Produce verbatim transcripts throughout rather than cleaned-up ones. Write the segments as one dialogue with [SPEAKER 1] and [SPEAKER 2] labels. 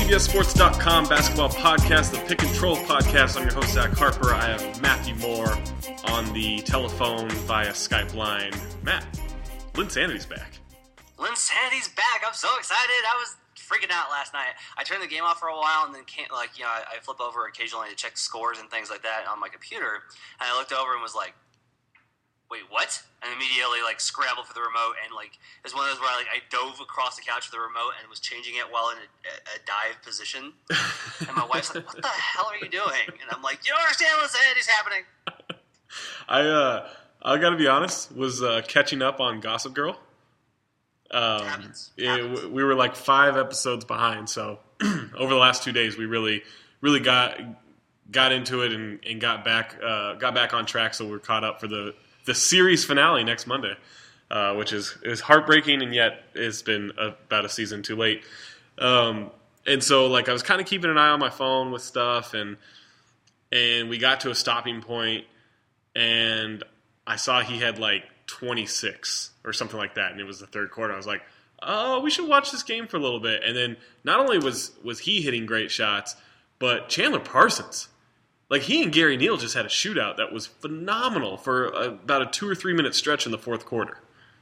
[SPEAKER 1] C B S Sports dot com basketball podcast, the Pick and Troll podcast. I'm your host, Zach Harper. I have Matthew Moore on the telephone via Skype line. Matt, Linsanity's back.
[SPEAKER 2] Linsanity's back. I'm so excited. I was freaking out last night. I turned the game off for a while and then can't, like, you know, I, I flip over occasionally to check scores and things like that on my computer. And I looked over and was like, wait, what? And immediately, like, scrambled for the remote, and, like, it was one of those where I, like, I dove across the couch for the remote and was changing it while in a, a, a dive position. And my wife's like, what the hell are you doing? And I'm like, you don't understand what's happening.
[SPEAKER 1] I, uh, I gotta be honest, was uh, catching up on Gossip Girl. Um,
[SPEAKER 2] it happens. It
[SPEAKER 1] happens. It, we were, like, five episodes behind, so over the last two days, we really, really got got into it and, and got back uh, got back on track, so we're caught up for the the series finale next Monday, uh, which is, is heartbreaking, and yet it's been about a season too late. Um, and so, like, I was kind of keeping an eye on my phone with stuff, and and we got to a stopping point, and I saw he had, like, twenty-six or something like that, and it was the third quarter. I was like, oh, we should watch this game for a little bit. And then not only was, was he hitting great shots, but Chandler Parsons. Like, he and Gary Neal just had a shootout that was phenomenal for a, about a two or three minute stretch in the fourth quarter.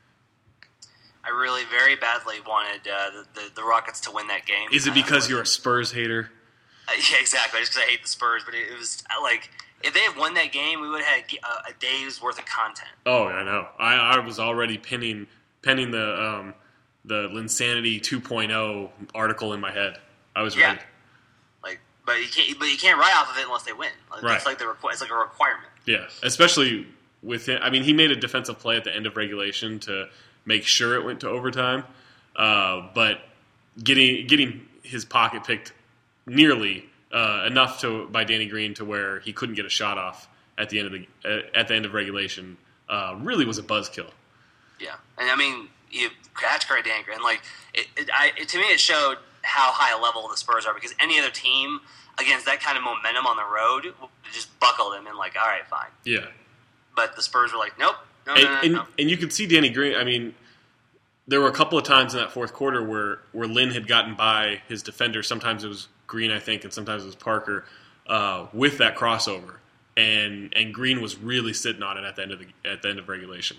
[SPEAKER 2] I really very badly wanted uh, the, the the Rockets to win that game.
[SPEAKER 1] Is it because uh, you're a Spurs hater?
[SPEAKER 2] Uh, yeah, exactly. Just because I hate the Spurs, but it, it was like, if they had won that game, we would have had a, a day's worth of content.
[SPEAKER 1] Oh, I know. I, I was already pinning penning the um, the Linsanity two point oh article in my head. I was
[SPEAKER 2] yeah.
[SPEAKER 1] ready.
[SPEAKER 2] But you can't. But you can't write off of it unless they win. Like,
[SPEAKER 1] right.
[SPEAKER 2] It's like the requ- It's like a requirement.
[SPEAKER 1] Yeah, especially with him. I mean, he made a defensive play at the end of regulation to make sure it went to overtime. Uh, but getting getting his pocket picked nearly uh, enough to by Danny Green to where he couldn't get a shot off at the end of the uh, at the end of regulation uh, really was a buzzkill.
[SPEAKER 2] Yeah, and I mean, you that's great, Danny Green. Like it, it, I, it, to me, it showed how high a level the Spurs are, because any other team against that kind of momentum on the road just buckled him and like, all right, fine.
[SPEAKER 1] Yeah.
[SPEAKER 2] But the Spurs were like, nope, no,
[SPEAKER 1] and,
[SPEAKER 2] no, no,
[SPEAKER 1] and,
[SPEAKER 2] no.
[SPEAKER 1] And you could see Danny Green. I mean, there were a couple of times in that fourth quarter where, where Lynn had gotten by his defender. Sometimes it was Green, I think, and sometimes it was Parker uh, with that crossover, and and Green was really sitting on it at the end of the at the end of regulation.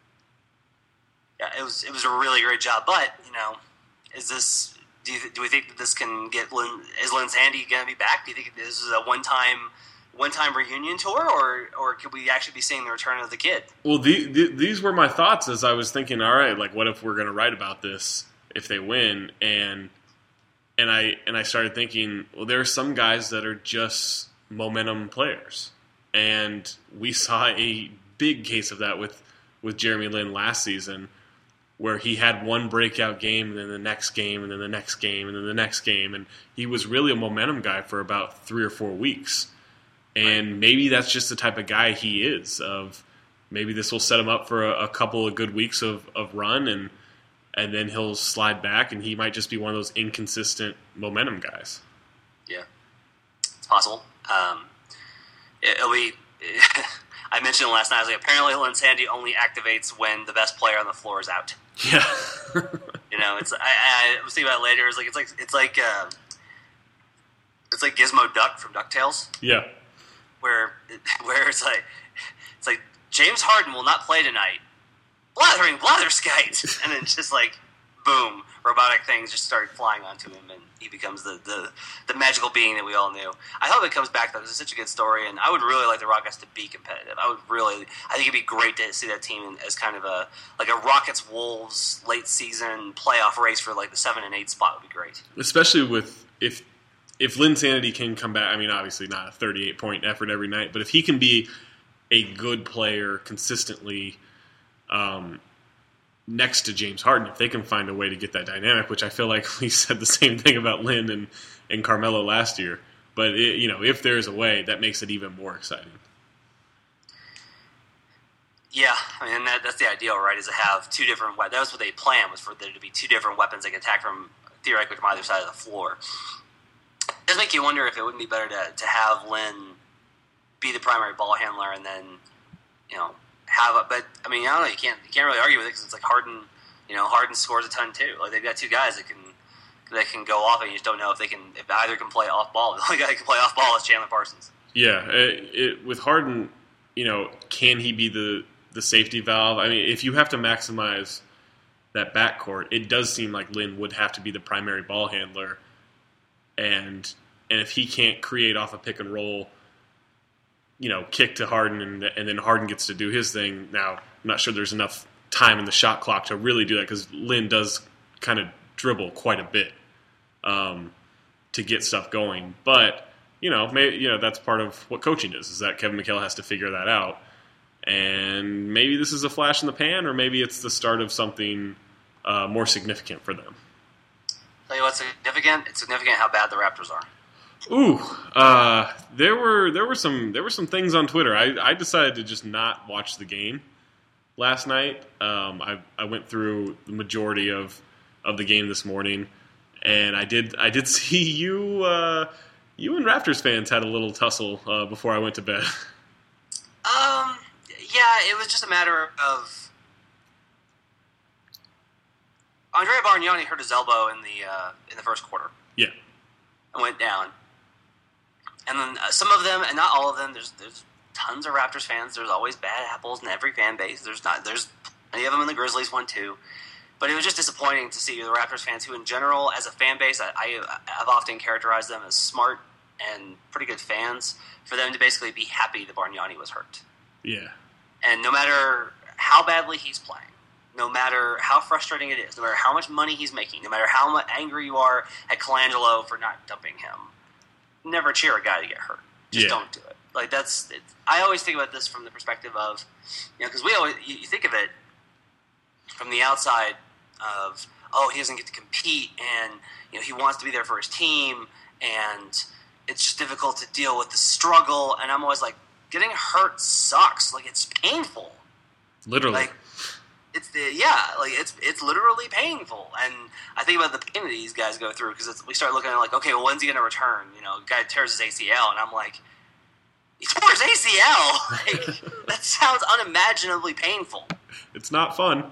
[SPEAKER 2] Yeah, it was it was a really great job. But you know, is this? Do, you, do we think that this can get Lin, is Linsanity going to be back? Do you think this is a one-time one-time reunion tour, or or could we actually be seeing the return of the kid?
[SPEAKER 1] Well, the, the, these were my thoughts as I was thinking, all right, like, what if we're going to write about this if they win? And and I and I started thinking, well, there are some guys that are just momentum players. And we saw a big case of that with, with Jeremy Lin last season, where he had one breakout game, and then the next game, and then the next game, and then the next game. And he was really a momentum guy for about three or four weeks. And maybe that's just the type of guy he is, of maybe this will set him up for a, a couple of good weeks of, of run, and and then he'll slide back, and he might just be one of those inconsistent momentum guys.
[SPEAKER 2] Yeah, it's possible. Um, it, it'll be... I mentioned last night, I was like, apparently Linsanity only activates when the best player on the floor is out.
[SPEAKER 1] Yeah.
[SPEAKER 2] You know, it's I, I was thinking about it later. It's like it's like it's like uh, it's like Gizmo Duck from DuckTales.
[SPEAKER 1] Yeah.
[SPEAKER 2] Where where it's like it's like James Harden will not play tonight. Blathering blatherskite, and then it's just like boom, robotic things just start flying onto him, and he becomes the, the, the magical being that we all knew. I hope it comes back, though. It's such a good story, and I would really like the Rockets to be competitive. I would really, I think it'd be great to see that team as kind of a like a Rockets Wolves late season playoff race for like the seven and eight spot would be great.
[SPEAKER 1] Especially with if if Linsanity can come back. I mean, obviously not a thirty-eight point effort every night, but if he can be a good player consistently. Um, next to James Harden, if they can find a way to get that dynamic, which I feel like we said the same thing about Lynn and, and Carmelo last year. But, it, you know, if there's a way, that makes it even more exciting.
[SPEAKER 2] Yeah, I mean, that, that's the ideal, right, is to have two different weapons. That was what they planned, was for there to be two different weapons that can attack from, theoretically, from either side of the floor. It does make you wonder if it wouldn't be better to, to have Lynn be the primary ball handler and then, you know, have a, but I mean, I don't know. You can't you can't really argue with it because it's like Harden. You know, Harden scores a ton too. Like they've got two guys that can that can go off, and you just don't know if they can, if either can play off ball. The only guy that can play off ball is Chandler Parsons.
[SPEAKER 1] Yeah, it, it, with Harden, you know, can he be the, the safety valve? I mean, if you have to maximize that backcourt, it does seem like Lin would have to be the primary ball handler, and and if he can't create off a pick and roll, you know, kick to Harden, and, and then Harden gets to do his thing. Now, I'm not sure there's enough time in the shot clock to really do that because Lin does kind of dribble quite a bit um, to get stuff going. But, you know, maybe, you know, that's part of what coaching is, is that Kevin McHale has to figure that out. And maybe this is a flash in the pan, or maybe it's the start of something uh, more significant for them.
[SPEAKER 2] Tell you what's significant? It's significant how bad the Raptors are.
[SPEAKER 1] Ooh, uh, there were there were some there were some things on Twitter. I, I decided to just not watch the game last night. Um, I I went through the majority of, of the game this morning, and I did I did see you uh, you and Raptors fans had a little tussle uh, before I went to bed.
[SPEAKER 2] Um, yeah, it was just a matter of Andrea Bargnani hurt his elbow in the uh, in the first quarter.
[SPEAKER 1] Yeah,
[SPEAKER 2] and went down. And then uh, some of them, and not all of them, there's there's tons of Raptors fans. There's always bad apples in every fan base. There's not there's plenty of them in the Grizzlies one too. But it was just disappointing to see the Raptors fans who, in general, as a fan base, I, I have often characterized them as smart and pretty good fans, for them to basically be happy that Bargnani was hurt.
[SPEAKER 1] Yeah.
[SPEAKER 2] And no matter how badly he's playing, no matter how frustrating it is, no matter how much money he's making, no matter how much angry you are at Colangelo for not dumping him, never cheer a guy to get hurt. Just
[SPEAKER 1] yeah.
[SPEAKER 2] don't do it. Like, that's, it's, I always think about this from the perspective of, you know, because we always, you, you think of it from the outside of, oh, he doesn't get to compete, and, you know, he wants to be there for his team, and it's just difficult to deal with the struggle, and I'm always like, getting hurt sucks. Like, it's painful.
[SPEAKER 1] Literally.
[SPEAKER 2] Like, it's the, yeah, like, it's it's literally painful, and I think about the pain that these guys go through, because we start looking at, like, okay, well, when's he going to return? You know, guy tears his A C L, and I'm like, he tore his A C L? Like, that sounds unimaginably painful.
[SPEAKER 1] It's not fun.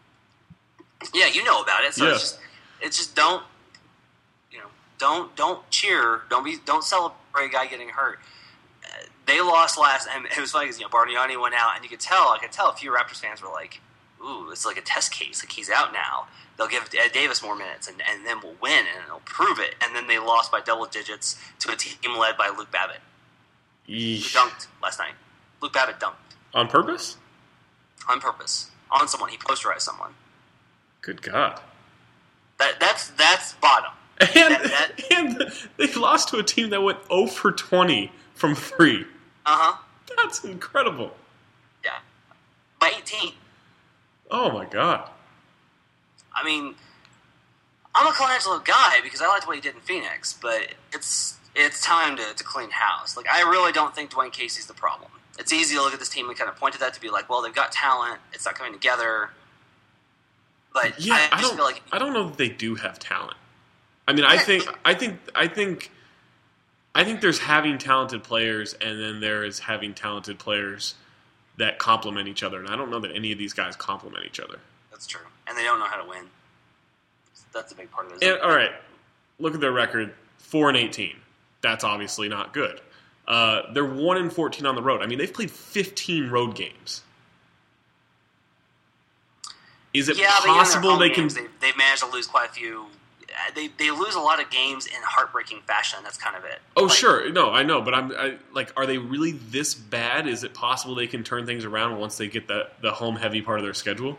[SPEAKER 2] Yeah, you know about it, so
[SPEAKER 1] yeah.
[SPEAKER 2] it's just, it's just don't, you know, don't, don't cheer, don't be, don't celebrate a guy getting hurt. Uh, they lost last, and it was funny because, you know, Bargnani went out, and you could tell, I could tell a few Raptors fans were like, ooh, it's like a test case. Like, he's out now. They'll give Ed Davis more minutes, and, and then we'll win, and they'll prove it. And then they lost by double digits to a team led by Luke Babbitt. He dunked last night. Luke Babbitt dunked.
[SPEAKER 1] On purpose?
[SPEAKER 2] On purpose. On someone. He posterized someone.
[SPEAKER 1] Good God.
[SPEAKER 2] That That's that's bottom.
[SPEAKER 1] And,
[SPEAKER 2] that, that,
[SPEAKER 1] and they lost to a team that went zero for twenty from three.
[SPEAKER 2] Uh-huh.
[SPEAKER 1] That's incredible.
[SPEAKER 2] Yeah. By eighteen.
[SPEAKER 1] Oh, my God.
[SPEAKER 2] I mean, I'm a Colangelo guy because I liked what he did in Phoenix, but it's it's time to, to clean house. Like, I really don't think Dwayne Casey's the problem. It's easy to look at this team and kind of point to that to be like, well, they've got talent, it's not coming together. But
[SPEAKER 1] yeah,
[SPEAKER 2] I,
[SPEAKER 1] I
[SPEAKER 2] just
[SPEAKER 1] don't.
[SPEAKER 2] feel like
[SPEAKER 1] I don't know that they do have talent. I mean, I think, I think, I think, I think there's having talented players, and then there is having talented players that complement each other. And I don't know that any of these guys complement each other.
[SPEAKER 2] that's true, and they don't know how to win. That's a big part of it.
[SPEAKER 1] And, all right, look at their record: four and eighteen. That's obviously not good. Uh, they're one and fourteen on the road. I mean, they've played fifteen road games. Is it
[SPEAKER 2] yeah,
[SPEAKER 1] possible
[SPEAKER 2] but
[SPEAKER 1] they
[SPEAKER 2] games,
[SPEAKER 1] can?
[SPEAKER 2] They, they've managed to lose quite a few. They they lose a lot of games in heartbreaking fashion. That's kind of it.
[SPEAKER 1] Oh,
[SPEAKER 2] like,
[SPEAKER 1] sure, no, I know, but I'm I, like, are they really this bad? Is it possible they can turn things around once they get the the home heavy part of their schedule?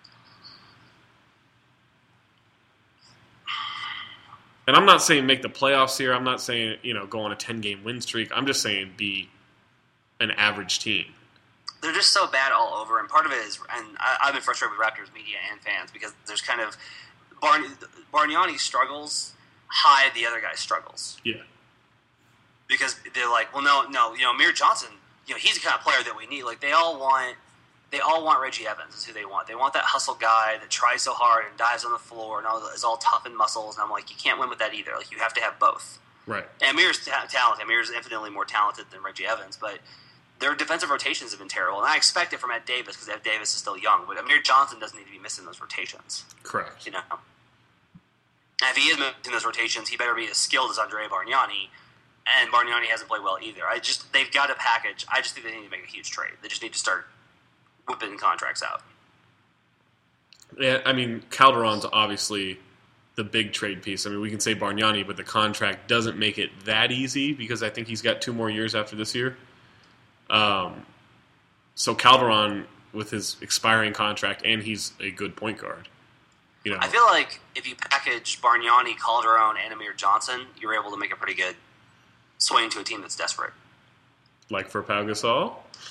[SPEAKER 1] And I'm not saying make the playoffs here. I'm not saying, you know, go on a ten game win streak. I'm just saying be an average team.
[SPEAKER 2] They're just so bad all over, and part of it is, and I, I've been frustrated with Raptors media and fans because there's kind of Barn, Bargnani struggles hide the other guy's struggles.
[SPEAKER 1] Yeah.
[SPEAKER 2] Because they're like, well, no, no, you know, Amir Johnson, you know, he's the kind of player that we need. Like, they all want, they all want Reggie Evans is who they want. They want that hustle guy that tries so hard and dives on the floor and all, is all tough and muscles. And I'm like, you can't win with that either. Like, you have to have both.
[SPEAKER 1] Right.
[SPEAKER 2] And Amir's ta- talented. Amir's infinitely more talented than Reggie Evans, but their defensive rotations have been terrible. And I expect it from Ed Davis because Ed Davis is still young, but Amir Johnson doesn't need to be missing those rotations.
[SPEAKER 1] Correct.
[SPEAKER 2] You know? And if he is making those rotations, he better be as skilled as Andrea Bargnani. And Bargnani hasn't played well either. I just they've got a package. I just think they need to make a huge trade. They just need to start whipping contracts out.
[SPEAKER 1] Yeah, I mean, Calderon's obviously the big trade piece. I mean, we can say Bargnani, but the contract doesn't make it that easy because I think he's got two more years after this year. Um, so Calderon, with his expiring contract, and he's a good point guard. You know,
[SPEAKER 2] I feel like if you package Bargnani, Calderon, and Amir Johnson, you're able to make a pretty good swing to a team that's desperate.
[SPEAKER 1] Like for Pau Gasol?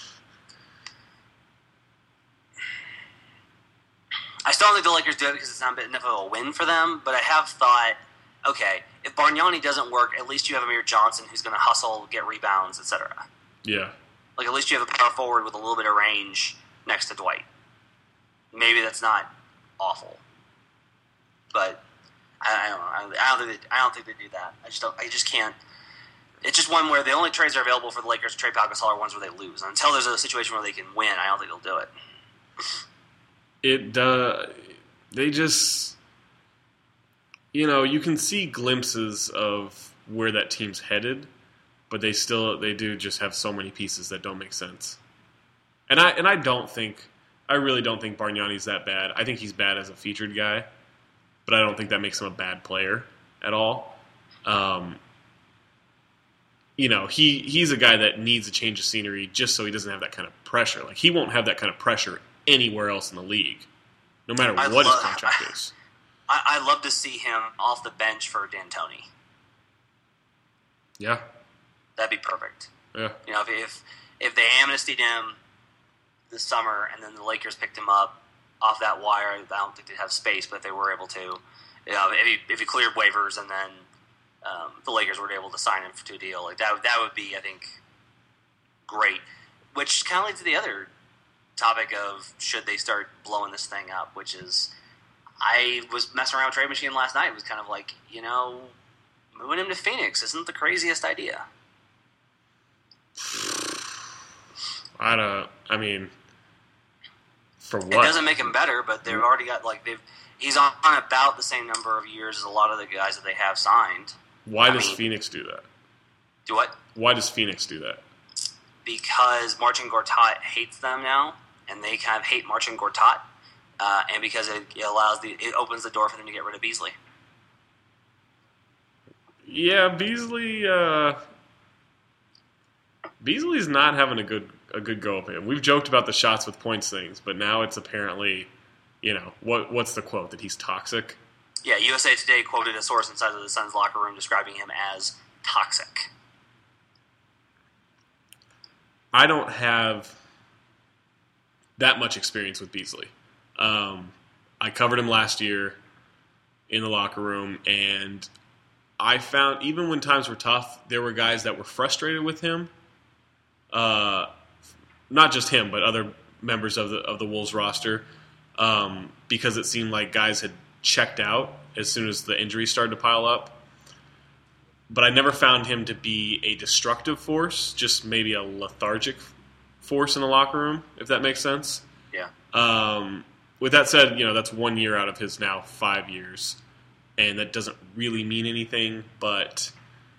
[SPEAKER 2] I still don't think the Lakers do it because it's not enough of a win for them, but I have thought, okay, if Bargnani doesn't work, at least you have Amir Johnson who's going to hustle, get rebounds, et cetera.
[SPEAKER 1] Yeah.
[SPEAKER 2] Like, at least you have a power forward with a little bit of range next to Dwight. Maybe that's not awful. But I, I don't know. I don't, I don't think they, I don't think they do that. I just don't. I just can't. It's just one where the only trades that are available for the Lakers to trade Pau Gasol are ones where they lose. And until there's a situation where they can win, I don't think they'll do it.
[SPEAKER 1] It uh, they just, you know, you can see glimpses of where that team's headed, but they still they do just have so many pieces that don't make sense. And I and I don't think I really don't think Bargnani's that bad. I think he's bad as a featured guy, but I don't think that makes him a bad player at all. Um, you know, he he's a guy that needs a change of scenery just so he doesn't have that kind of pressure. Like, he won't have that kind of pressure anywhere else in the league, no matter
[SPEAKER 2] I
[SPEAKER 1] what
[SPEAKER 2] love,
[SPEAKER 1] his contract is.
[SPEAKER 2] I, I love to see him off the bench for D'Antoni.
[SPEAKER 1] Yeah.
[SPEAKER 2] That'd be perfect.
[SPEAKER 1] Yeah.
[SPEAKER 2] You know, if if, if they amnestied him this summer and then the Lakers picked him up off that wire, I don't think they'd have space, but if they were able to, you know, if he, if he cleared waivers and then um, the Lakers were able to sign him to a deal, like that, that would be, I think, great. Which kind of leads to the other topic of should they start blowing this thing up, which is I was messing around with Trade Machine last night. It was kind of like, you know, moving him to Phoenix isn't the craziest idea.
[SPEAKER 1] I don't. I mean, for what?
[SPEAKER 2] It doesn't make him better, but they've already got like they've. He's on about the same number of years as a lot of the guys that they have signed.
[SPEAKER 1] Why
[SPEAKER 2] I
[SPEAKER 1] does
[SPEAKER 2] mean,
[SPEAKER 1] Phoenix do that?
[SPEAKER 2] Do what?
[SPEAKER 1] Why does Phoenix do that?
[SPEAKER 2] Because Marcin Gortat hates them now, and they kind of hate Marcin Gortat, uh, and because it, it allows the it opens the door for them to get rid of Beasley.
[SPEAKER 1] Yeah, Beasley. Uh, Beasley's not having a good a good go of him. We've joked about the shots with points things, but now it's apparently, you know, what what's the quote, that he's toxic?
[SPEAKER 2] Yeah, U S A Today quoted a source inside of the Suns locker room describing him as toxic.
[SPEAKER 1] I don't have that much experience with Beasley. Um, I covered him last year in the locker room, and I found even when times were tough, there were guys that were frustrated with him. Uh, not just him, but other members of the of the Wolves roster, um, because it seemed like guys had checked out as soon as the injuries started to pile up. But I never found him to be a destructive force, just maybe a lethargic force in the locker room, if that makes sense.
[SPEAKER 2] Yeah.
[SPEAKER 1] Um, with that said, you know, that's one year out of his now five years, and that doesn't really mean anything, but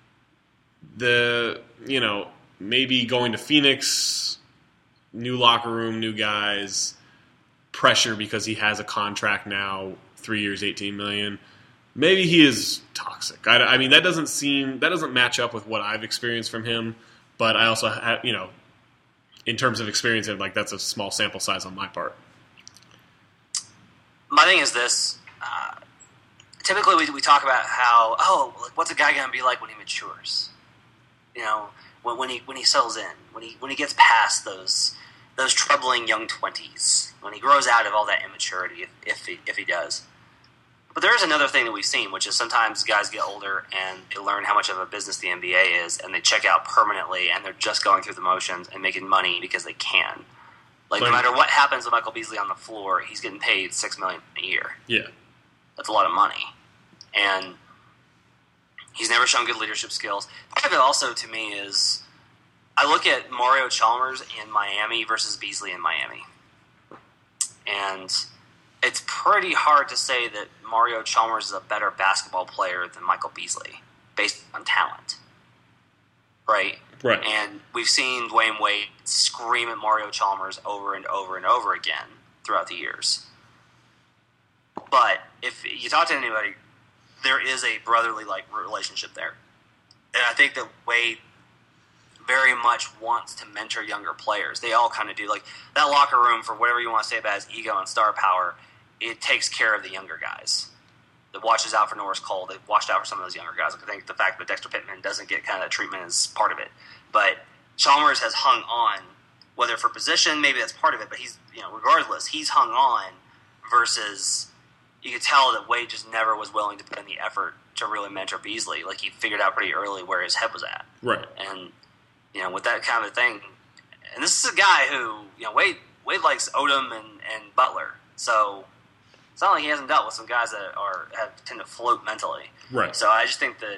[SPEAKER 1] the, you know, maybe going to Phoenix, new locker room, new guys, pressure because he has a contract now, three years, eighteen million dollars. Maybe he is toxic. I, I mean, that doesn't seem that doesn't match up with what I've experienced from him. But I also have, you know, in terms of experience, like that's a small sample size on my part.
[SPEAKER 2] My thing is this: uh, typically we we talk about how oh, like, what's a guy going to be like when he matures? You know, when, when he when he settles in, when he when he gets past those those troubling young twenties, when he grows out of all that immaturity, if if he, if he does. But there is another thing that we've seen, which is sometimes guys get older and they learn how much of a business the N B A is, and they check out permanently, and they're just going through the motions and making money because they can. Like,
[SPEAKER 1] Like,
[SPEAKER 2] no matter what happens with Michael Beasley on the floor, he's getting paid six million dollars a year.
[SPEAKER 1] Yeah.
[SPEAKER 2] That's a lot of money. And he's never shown good leadership skills. Part of it also, to me, is I look at Mario Chalmers in Miami versus Beasley in Miami. And it's pretty hard to say that Mario Chalmers is a better basketball player than Michael Beasley based on talent, right?
[SPEAKER 1] Right.
[SPEAKER 2] And we've seen Dwayne Wade scream at Mario Chalmers over and over and over again throughout the years. But if you talk to anybody, there is a brotherly-like relationship there. And I think that Wade very much wants to mentor younger players. They all kind of do. Like, that locker room, for whatever you want to say about his ego and star power, it takes care of the younger guys. It watches out for Norris Cole. They've watched out for some of those younger guys. I think the fact that Dexter Pittman doesn't get kind of that treatment is part of it. But Chalmers has hung on, whether for position, maybe that's part of it, but he's, you know, regardless, he's hung on versus you could tell that Wade just never was willing to put in the effort to really mentor Beasley. Like, he figured out pretty early where his head was at.
[SPEAKER 1] Right.
[SPEAKER 2] And, you know, with that kind of thing, and this is a guy who, you know, Wade Wade likes Odom and, and Butler, so it's not like he hasn't dealt with some guys that are have tend to float mentally.
[SPEAKER 1] Right.
[SPEAKER 2] So I just think that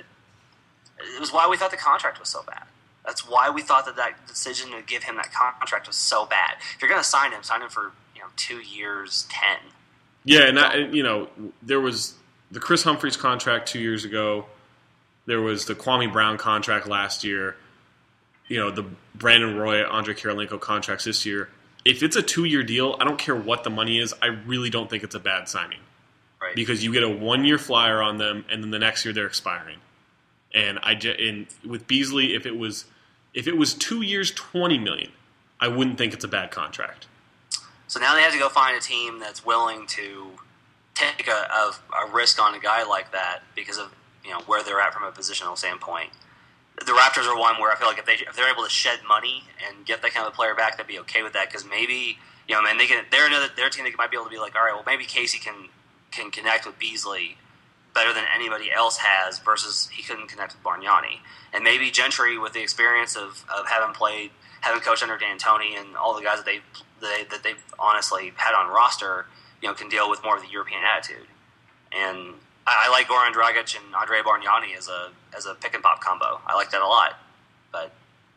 [SPEAKER 2] it was why we thought the contract was so bad. That's why we thought that that decision to give him that contract was so bad. If you're going to sign him, sign him for, you know, two years, ten.
[SPEAKER 1] Yeah, and I, you know, there was the Chris Humphries contract two years ago. There was the Kwame Brown contract last year. You know, the Brandon Roy, Andre Karolinko contracts this year. If it's a two-year deal, I don't care what the money is. I really don't think it's a bad signing.
[SPEAKER 2] Right.
[SPEAKER 1] Because you get a one-year flyer on them, and then the next year they're expiring. And I and with Beasley, if it was if it was two years, twenty million dollars, I wouldn't think it's a bad contract.
[SPEAKER 2] So now they have to go find a team that's willing to take a, a, a risk on a guy like that because of, you know, where they're at from a positional standpoint. The Raptors are one where I feel like if they if they're able to shed money and get that kind of player back, they'd be okay with that because maybe, you know, man, they can. They're another their team that might be able to be like, all right, well, maybe Casey can can connect with Beasley better than anybody else has versus he couldn't connect with Bargnani, and maybe Gentry with the experience of, of having played, having coached under D'Antoni and all the guys that they they that they've honestly had on roster, you know, can deal with more of the European attitude. And I, I like Goran Dragic and Andre Bargnani as a as a pick and pop combo. I like that a lot. But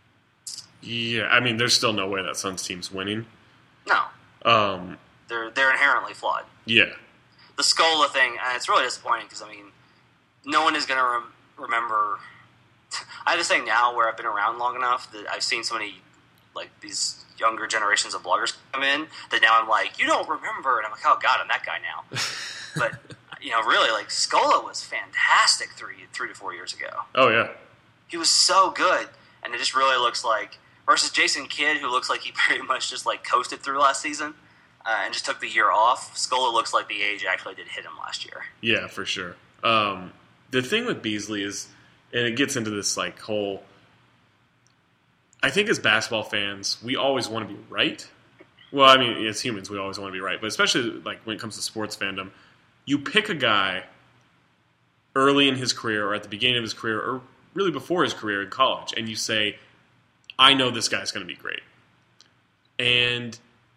[SPEAKER 1] yeah, I mean, there's still no way that Suns team's winning.
[SPEAKER 2] No,
[SPEAKER 1] um,
[SPEAKER 2] they're they're inherently flawed.
[SPEAKER 1] Yeah,
[SPEAKER 2] the Scola thing, and it's really disappointing because I mean, no one is going to rem- remember. I have this thing now where I've been around long enough that I've seen so many like these younger generations of bloggers come in that now I'm like, you don't remember, and I'm like, oh god, I'm that guy now. But you know, really, like Scola was fantastic three three to four years ago.
[SPEAKER 1] Oh yeah,
[SPEAKER 2] he was so good, and it just really looks like versus Jason Kidd, who looks like he pretty much just like coasted through last season uh, and just took the year off. Scola looks like the age actually did hit him last year.
[SPEAKER 1] Yeah, for sure. Um, the thing with Beasley is, and it gets into this like whole. I think as basketball fans, we always want to be right. Well, I mean, as humans, we always want to be right, but especially like when it comes to sports fandom, you pick a guy early in his career or at the beginning of his career or really before his career in college, and you say, I know this guy's going to be great. And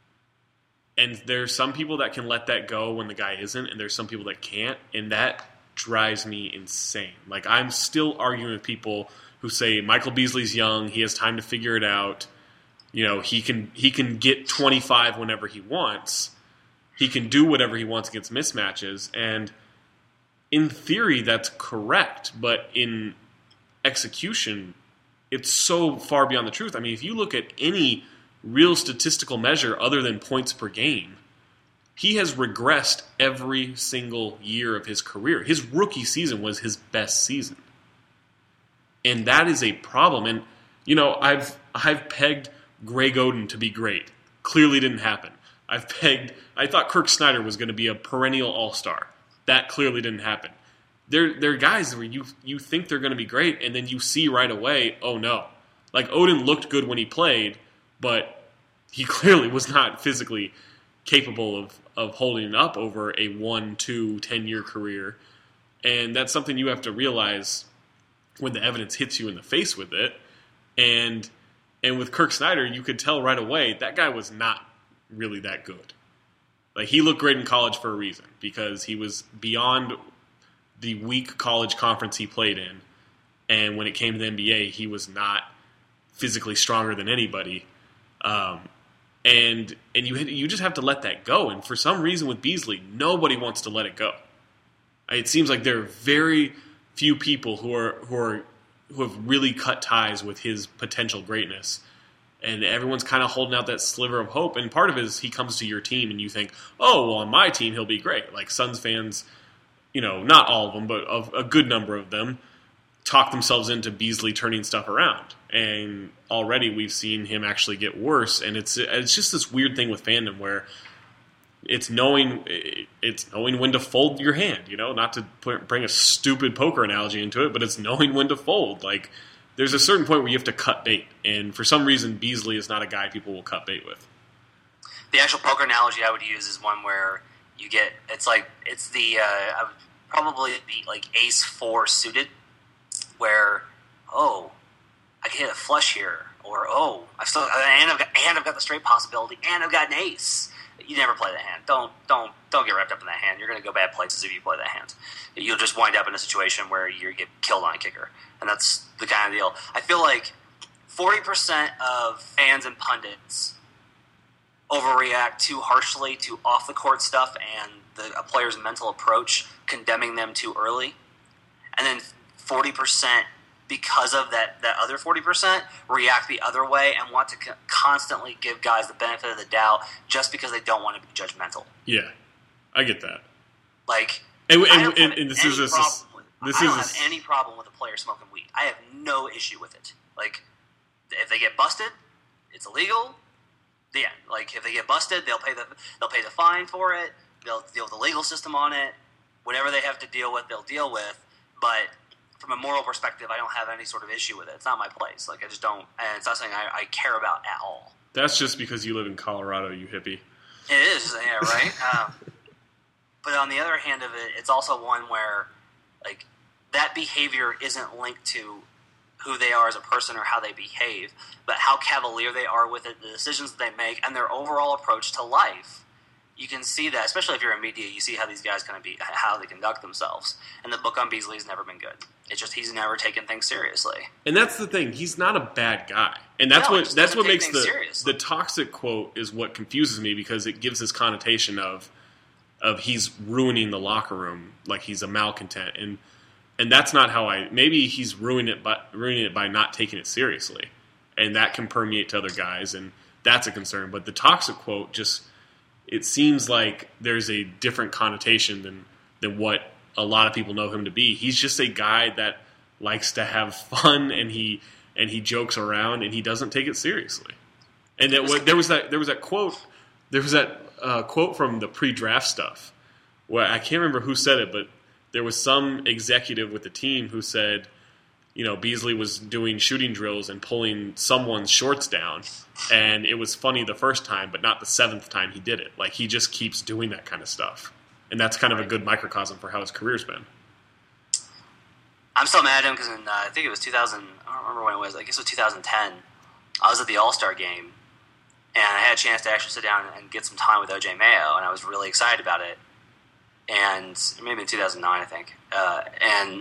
[SPEAKER 1] and there's some people that can let that go when the guy isn't, and there's some people that can't, and that drives me insane. Like, I'm still arguing with people who say Michael Beasley's young, he has time to figure it out. You know, he can he can get twenty-five whenever he wants. He can do whatever he wants against mismatches, and in theory, that's correct. But in execution, it's so far beyond the truth. I mean, if you look at any real statistical measure other than points per game, he has regressed every single year of his career. His rookie season was his best season. And that is a problem. And, you know, I've I've pegged Greg Oden to be great. Clearly didn't happen. I've pegged, I thought Kirk Snyder was going to be a perennial all-star. That clearly didn't happen. There, there are guys where you you think they're going to be great, and then you see right away, oh no. Like, Oden looked good when he played, but he clearly was not physically capable of, of holding it up over a one, two, ten-year career. And that's something you have to realize when the evidence hits you in the face with it. And and with Kirk Snyder, you could tell right away that guy was not really that good. Like, he looked great in college for a reason, because he was beyond the weak college conference he played in. And when it came to the N B A, he was not physically stronger than anybody. Um, and and you you just have to let that go. And for some reason with Beasley, nobody wants to let it go. It seems like there are very few people who are who are who have really cut ties with his potential greatness. And everyone's kind of holding out that sliver of hope. And part of it is he comes to your team and you think, oh, well, on my team he'll be great. Like Suns fans, you know, not all of them, but a good number of them talk themselves into Beasley turning stuff around. And already we've seen him actually get worse. And it's it's just this weird thing with fandom where it's knowing it's knowing when to fold your hand, you know, not to put, bring a stupid poker analogy into it, but it's knowing when to fold. Like, there's a certain point where you have to cut bait, and for some reason, Beasley is not a guy people will cut bait with.
[SPEAKER 2] The actual poker analogy I would use is one where you get it's like it's the uh, I would probably be like ace four suited, where oh I can hit a flush here, or oh I've still and I've got and I've got the straight possibility, and I've got an ace. You never play that hand. Don't don't don't get wrapped up in that hand. You're going to go bad places if you play that hand. You'll just wind up in a situation where you get killed on a kicker, and that's the kind of deal. I feel like forty percent of fans and pundits overreact too harshly to off the court stuff and the, a player's mental approach, condemning them too early, and then forty percent. Because of that, that other forty percent react the other way and want to co- constantly give guys the benefit of the doubt just because they don't want to be judgmental.
[SPEAKER 1] Yeah, I get that.
[SPEAKER 2] Like,
[SPEAKER 1] and, and,
[SPEAKER 2] I don't,
[SPEAKER 1] and, and this is a,
[SPEAKER 2] problem with,
[SPEAKER 1] this
[SPEAKER 2] I don't
[SPEAKER 1] is
[SPEAKER 2] have a, any problem with a player smoking weed. I have no issue with it. Like, if they get busted, it's illegal. The end. Like, if they get busted, they'll pay the they'll pay the fine for it. They'll deal with the legal system on it. Whatever they have to deal with, they'll deal with. But from a moral perspective, I don't have any sort of issue with it. It's not my place. Like, I just don't, and it's not something I, I care about at all.
[SPEAKER 1] That's just because you live in Colorado, you hippie.
[SPEAKER 2] It is, yeah, right? um, but on the other hand of it, it's also one where, like, that behavior isn't linked to who they are as a person or how they behave, but how cavalier they are with it, the decisions that they make, and their overall approach to life. You can see that, especially if you're in media, you see how these guys kind of be, how they conduct themselves. And the book on Beasley has never been good. It's just he's never taken things seriously.
[SPEAKER 1] And that's the thing; he's not a bad guy, and that's
[SPEAKER 2] no,
[SPEAKER 1] what that's what makes the
[SPEAKER 2] seriously.
[SPEAKER 1] the toxic quote is what confuses me because it gives this connotation of of he's ruining the locker room, like he's a malcontent, and and that's not how I. Maybe he's ruining it by ruining it by not taking it seriously, and that can permeate to other guys, and that's a concern. But the toxic quote just. It seems like there's a different connotation than than what a lot of people know him to be. He's just a guy that likes to have fun and he and he jokes around and he doesn't take it seriously. And it, there was that there was that quote there was that uh, quote from the pre-draft stuff where I can't remember who said it, but there was some executive with the team who said, you know, Beasley was doing shooting drills and pulling someone's shorts down, and it was funny the first time, but not the seventh time he did it. Like, he just keeps doing that kind of stuff. And that's kind of a good microcosm for how his career's been.
[SPEAKER 2] I'm still mad at him because uh, I think it was two thousand, I don't remember when it was, I guess it was two thousand ten. I was at the All-Star game, and I had a chance to actually sit down and get some time with O J Mayo, and I was really excited about it. And maybe in two thousand nine, I think. Uh, and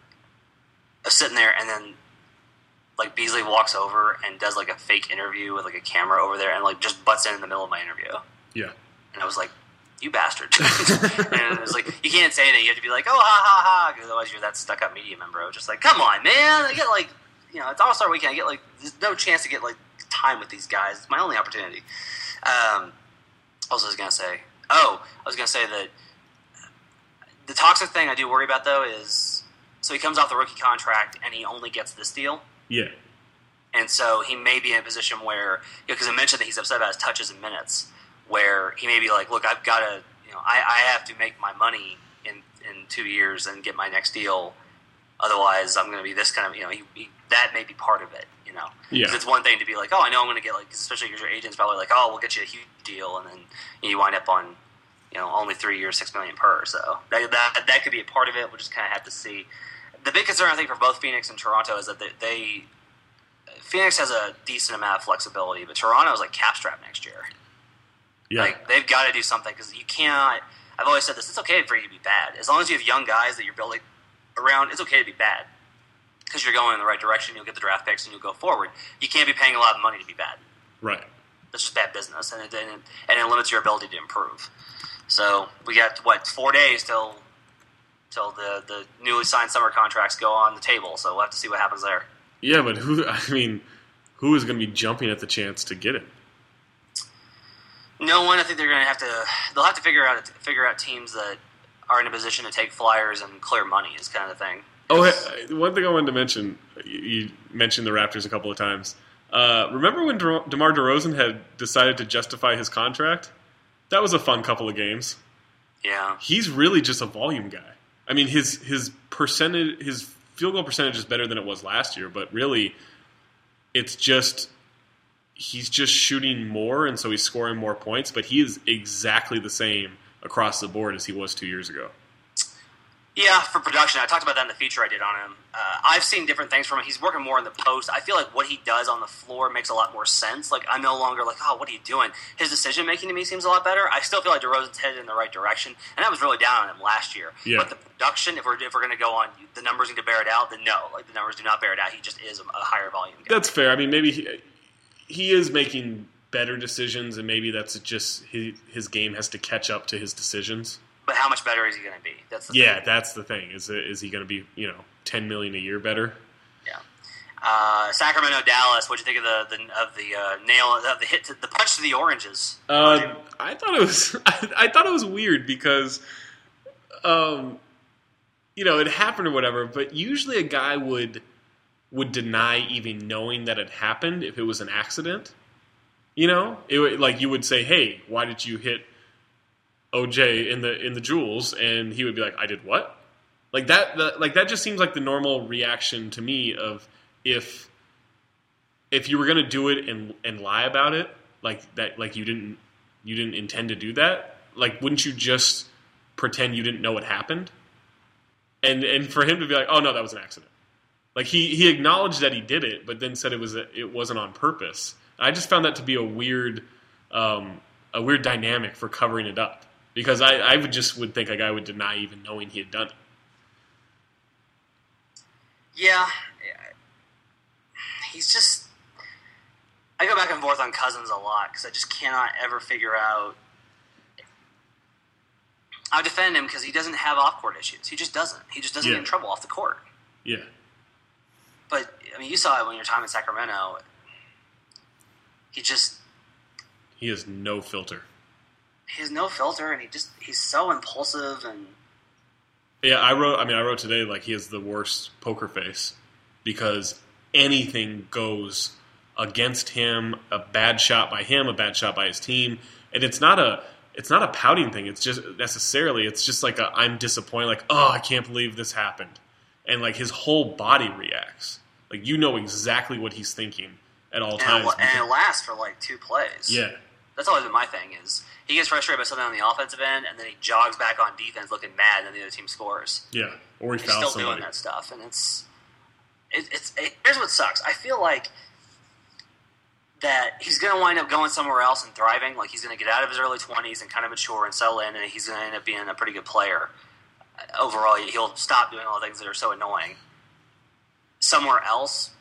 [SPEAKER 2] I was sitting there, and then like Beasley walks over and does like a fake interview with like a camera over there, and like just butts in in the middle of my interview.
[SPEAKER 1] Yeah,
[SPEAKER 2] and I was like, "You bastard!" And it was like, you can't say that. You have to be like, "Oh, ha ha ha," because otherwise you're that stuck-up media member. I was just like, "Come on, man! I get like, you know, it's All-Star weekend. I get like, there's no chance to get like time with these guys. It's my only opportunity." Um, what else was I gonna say? Oh, I was gonna say that the toxic thing I do worry about though is. So he comes off the rookie contract, and he only gets this deal.
[SPEAKER 1] Yeah.
[SPEAKER 2] And so he may be in a position where, because you know, I mentioned that he's upset about his touches and minutes, where he may be like, look, I've got to, you know, I, I have to make my money in, in two years and get my next deal. Otherwise, I'm going to be this kind of, you know, he, he, that may be part of it, you know.
[SPEAKER 1] Yeah.
[SPEAKER 2] Because it's one thing to be like, oh, I know I'm going to get, like, especially because your agent's probably like, oh, we'll get you a huge deal, and then you, know, you wind up on, you know, only three years, six million per. So that, that, that could be a part of it. We'll just kind of have to see. The big concern, I think, for both Phoenix and Toronto is that they, they Phoenix has a decent amount of flexibility, but Toronto is like cap strap next year.
[SPEAKER 1] Yeah,
[SPEAKER 2] like they've got to do something because you can't. I've always said this: it's okay for you to be bad as long as you have young guys that you're building around. It's okay to be bad because you're going in the right direction. You'll get the draft picks and you'll go forward. You can't be paying a lot of money to be bad.
[SPEAKER 1] Right.
[SPEAKER 2] That's just bad business, and it, and it and it limits your ability to improve. So we got what four days till till the the newly signed summer contracts go on the table. So we'll have to see what happens there.
[SPEAKER 1] Yeah, but who? I mean, who is going to be jumping at the chance to get it?
[SPEAKER 2] No one. I think they're going to have to. They'll have to figure out figure out teams that are in a position to take flyers and clear money. Is kind of the thing.
[SPEAKER 1] Oh, hey, one thing I wanted to mention. You mentioned the Raptors a couple of times. Uh, remember when De- DeMar DeRozan had decided to justify his contract? That was a fun couple of games.
[SPEAKER 2] Yeah,
[SPEAKER 1] he's really just a volume guy. I mean, his his percentage, his field goal percentage is better than it was last year, but really, it's just he's just shooting more, and so he's scoring more points. But he is exactly the same across the board as he was two years ago.
[SPEAKER 2] Yeah, for production, I talked about that in the feature I did on him. Uh, I've seen different things from him. He's working more in the post. I feel like what he does on the floor makes a lot more sense. Like, I'm no longer like, oh, what are you doing? His decision-making to me seems a lot better. I still feel like DeRozan's headed in the right direction, and I was really down on him last year.
[SPEAKER 1] Yeah.
[SPEAKER 2] But the production, if we're, if we're going to go on, the numbers need to bear it out, then no. Like, the numbers do not bear it out. He just is a, a higher volume guy.
[SPEAKER 1] That's fair. I mean, maybe he, he is making better decisions, and maybe that's just his, his game has to catch up to his decisions.
[SPEAKER 2] But how much better is he going to be? That's the
[SPEAKER 1] yeah,
[SPEAKER 2] thing.
[SPEAKER 1] that's the thing. Is it, is he going to be, you know, ten million dollars a year better?
[SPEAKER 2] Yeah. Uh, Sacramento, Dallas. What'd you think of the, the of the uh, nail of the hit, to, the punch to the oranges?
[SPEAKER 1] Uh, I thought it was I, I thought it was weird because, um, you know, it happened or whatever. But usually a guy would would deny even knowing that it happened if it was an accident. You know, it would, like you would say, "Hey, why did you hit O J in the in the jewels?" And he would be like, "I did what?" Like that, the, like that just seems like the normal reaction to me of if if you were gonna do it and and lie about it, like that, like you didn't you didn't intend to do that. Like, wouldn't you just pretend you didn't know what happened? And and for him to be like, "Oh no, that was an accident." Like he he acknowledged that he did it, but then said it was a, it wasn't on purpose. I just found that to be a weird um, a weird dynamic for covering it up. Because I, I would just would think a guy would deny even knowing he had done it.
[SPEAKER 2] Yeah, he's just. I go back and forth on Cousins a lot because I just cannot ever figure out. I defend him because he doesn't have off-court issues. He just doesn't. He just doesn't
[SPEAKER 1] Yeah.
[SPEAKER 2] get in trouble off the court.
[SPEAKER 1] Yeah.
[SPEAKER 2] But I mean, you saw it when your time in Sacramento. He just.
[SPEAKER 1] He has no filter.
[SPEAKER 2] He has no filter, and he just he's so impulsive and.
[SPEAKER 1] Yeah, I wrote. I mean, I wrote today like he has the worst poker face because anything goes against him. A bad shot by him, a bad shot by his team, and it's not a it's not a pouting thing. It's just necessarily it's just like a I'm disappointed. Like, oh, I can't believe this happened, and like his whole body reacts. Like you know exactly what he's thinking at all
[SPEAKER 2] and
[SPEAKER 1] times.
[SPEAKER 2] It, and it lasts for like two plays.
[SPEAKER 1] Yeah.
[SPEAKER 2] That's always been my thing is he gets frustrated by something on the offensive end, and then he jogs back on defense looking mad, and then the other team scores.
[SPEAKER 1] Yeah, or he
[SPEAKER 2] He's
[SPEAKER 1] fouls
[SPEAKER 2] still
[SPEAKER 1] somebody.
[SPEAKER 2] doing that stuff, and it's it, it's it, here's what sucks. I feel like that he's going to wind up going somewhere else and thriving. Like he's going to get out of his early twenties and kind of mature and settle in, and he's going to end up being a pretty good player. Overall, he'll stop doing all the things that are so annoying somewhere else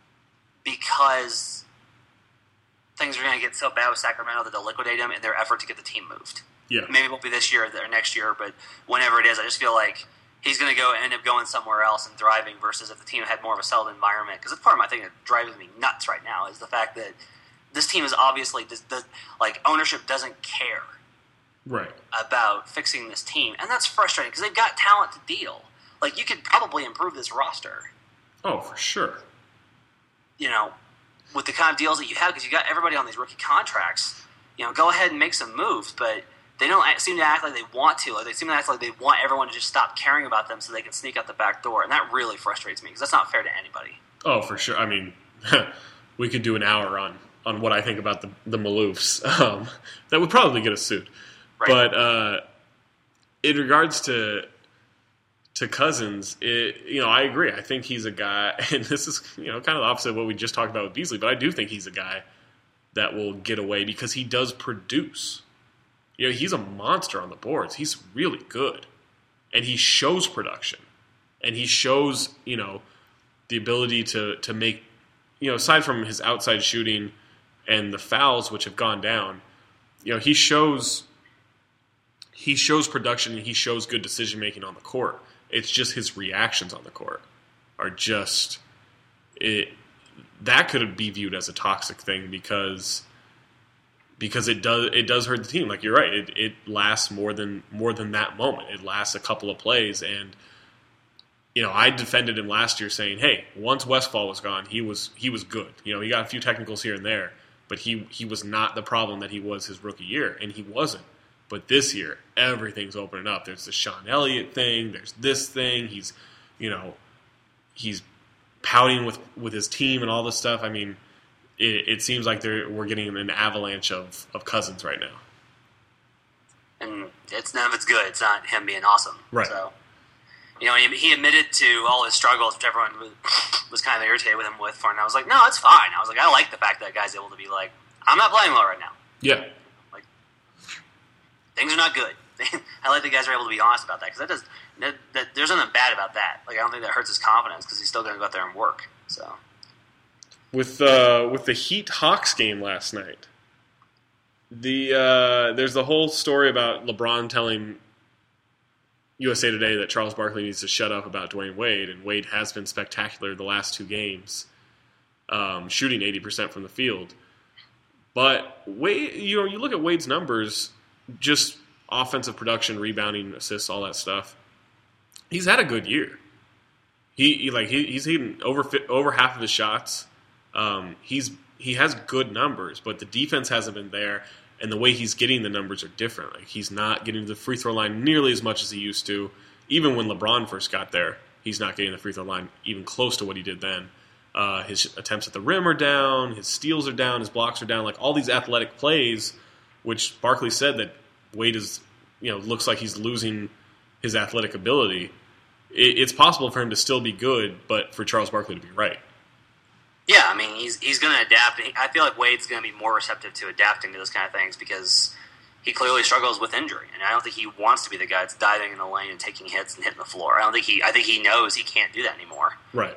[SPEAKER 2] because things are going to get so bad with Sacramento that they'll liquidate him in their effort to get the team moved.
[SPEAKER 1] Yeah.
[SPEAKER 2] Maybe it won't be this year or next year, but whenever it is, I just feel like he's going to go end up going somewhere else and thriving versus if the team had more of a settled environment. Because that's part of my thing that drives me nuts right now is the fact that this team is obviously, does, does, like, ownership doesn't care
[SPEAKER 1] Right.
[SPEAKER 2] about fixing this team. And that's frustrating because they've got talent to deal. Like, you could probably improve this roster.
[SPEAKER 1] Oh, for sure.
[SPEAKER 2] You know, with the kind of deals that you have, because you got everybody on these rookie contracts, you know, go ahead and make some moves, but they don't seem to act like they want to. Like they seem to act like they want everyone to just stop caring about them so they can sneak out the back door, and that really frustrates me because that's not fair to anybody.
[SPEAKER 1] Oh, for sure. I mean, we could do an hour on, on what I think about the the Maloofs. Um, that would probably get us sued.
[SPEAKER 2] Right.
[SPEAKER 1] But uh, in regards to to Cousins, it, you know, I agree. I think he's a guy, and this is you know kind of the opposite of what we just talked about with Beasley. But I do think he's a guy that will get away because he does produce. You know, he's a monster on the boards. He's really good, and he shows production, and he shows you know the ability to to make you know aside from his outside shooting and the fouls which have gone down, you know, he shows he shows production and he shows good decision making on the court. It's just his reactions on the court are just it. That could be viewed as a toxic thing because because it does it does hurt the team. Like you're right, it, it lasts more than more than that moment. It lasts a couple of plays, and you know I defended him last year, saying, "Hey, once Westfall was gone, he was he was good. You know, he got a few technicals here and there, but he he was not the problem that he was his rookie year, and he wasn't. But this year, everything's opening up. There's the Sean Elliott thing. There's this thing. He's you know he's pouting with, with his team and all this stuff. I mean, it, it seems like they're, we're getting an avalanche of, of Cousins right now.
[SPEAKER 2] And it's none of it's good. It's not him being awesome.
[SPEAKER 1] Right.
[SPEAKER 2] So, you know, he, he admitted to all his struggles, which everyone was, was kind of irritated with him with for. And I was like, no, it's fine. I was like, I like the fact that guy's able to be like, I'm not playing well right now.
[SPEAKER 1] Yeah.
[SPEAKER 2] Like, things are not good. I like the guys are able to be honest about that because that does that, that, there's nothing bad about that. Like I don't think that hurts his confidence because he's still going to go out there and work. So
[SPEAKER 1] with uh, with the Heat Hawks game last night, the uh, there's the whole story about LeBron telling U S A Today that Charles Barkley needs to shut up about Dwayne Wade, and Wade has been spectacular the last two games, um, shooting eighty percent from the field. But Wade, you know, you look at Wade's numbers, just offensive production, rebounding, assists, all that stuff. He's had a good year. He, he like he, he's hitting over over half of his shots. Um, he's he has good numbers, but the defense hasn't been there, and the way he's getting the numbers are different. Like he's not getting to the free throw line nearly as much as he used to. Even when LeBron first got there, he's not getting the free throw line even close to what he did then. Uh, his attempts at the rim are down. His steals are down. His blocks are down. Like all these athletic plays, which Barkley said that Wade is, you know, looks like he's losing his athletic ability. It, it's possible for him to still be good, but for Charles Barkley to be right.
[SPEAKER 2] Yeah, I mean, he's he's going to adapt. I feel like Wade's going to be more receptive to adapting to those kind of things because he clearly struggles with injury, and I don't think he wants to be the guy that's diving in the lane and taking hits and hitting the floor. I don't think he. I think he knows he can't do that anymore.
[SPEAKER 1] Right.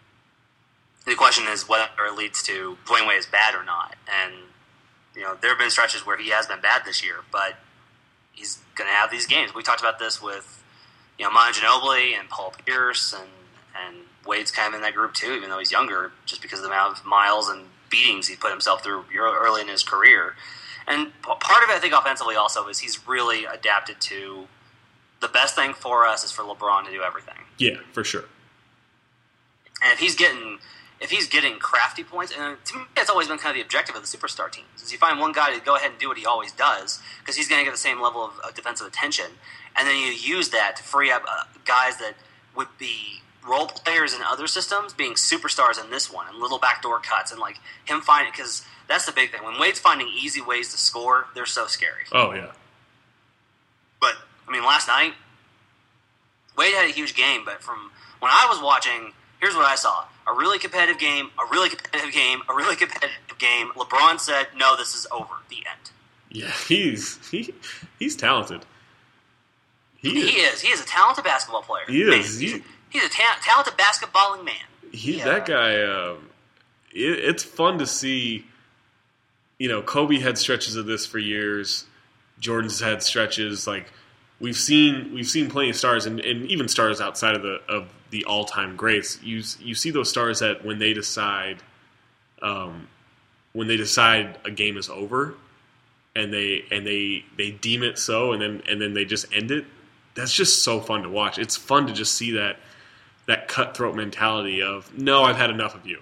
[SPEAKER 2] The question is whether it leads to Dwayne Wade is bad or not, and you know there have been stretches where he has been bad this year, but he's going to have these games. We talked about this with, you know, Manu Ginobili and Paul Pierce, and, and Wade's kind of in that group too, even though he's younger, just because of the amount of miles and beatings he put himself through early in his career. And part of it, I think, offensively also is he's really adapted to the best thing for us is for LeBron to do everything.
[SPEAKER 1] Yeah, for sure.
[SPEAKER 2] And if he's getting... If he's getting crafty points, and to me that's always been kind of the objective of the superstar teams, is you find one guy to go ahead and do what he always does, because he's going to get the same level of, of defensive attention, and then you use that to free up uh, guys that would be role players in other systems, being superstars in this one, and little backdoor cuts, and like him finding, because that's the big thing. When Wade's finding easy ways to score, they're so scary.
[SPEAKER 1] Oh, yeah.
[SPEAKER 2] But, I mean, last night, Wade had a huge game, but from when I was watching, here's what I saw. A really competitive game, a really competitive game, a really competitive game. LeBron said, no, this is over. The end.
[SPEAKER 1] Yeah, he's he, he's talented.
[SPEAKER 2] He, he is. is. He is a talented basketball player.
[SPEAKER 1] He
[SPEAKER 2] man,
[SPEAKER 1] is.
[SPEAKER 2] He's,
[SPEAKER 1] he,
[SPEAKER 2] a, he's a ta- talented basketballing man.
[SPEAKER 1] He,
[SPEAKER 2] yeah.
[SPEAKER 1] That guy, um, it, it's fun to see. You know, Kobe had stretches of this for years. Jordan's had stretches. Like, we've seen we've seen plenty of stars, and, and even stars outside of the of the all-time greats. You you see those stars that when they decide, um, when they decide a game is over, and they and they they deem it so, and then and then they just end it. That's just so fun to watch. It's fun to just see that that cutthroat mentality of no, I've had enough of you.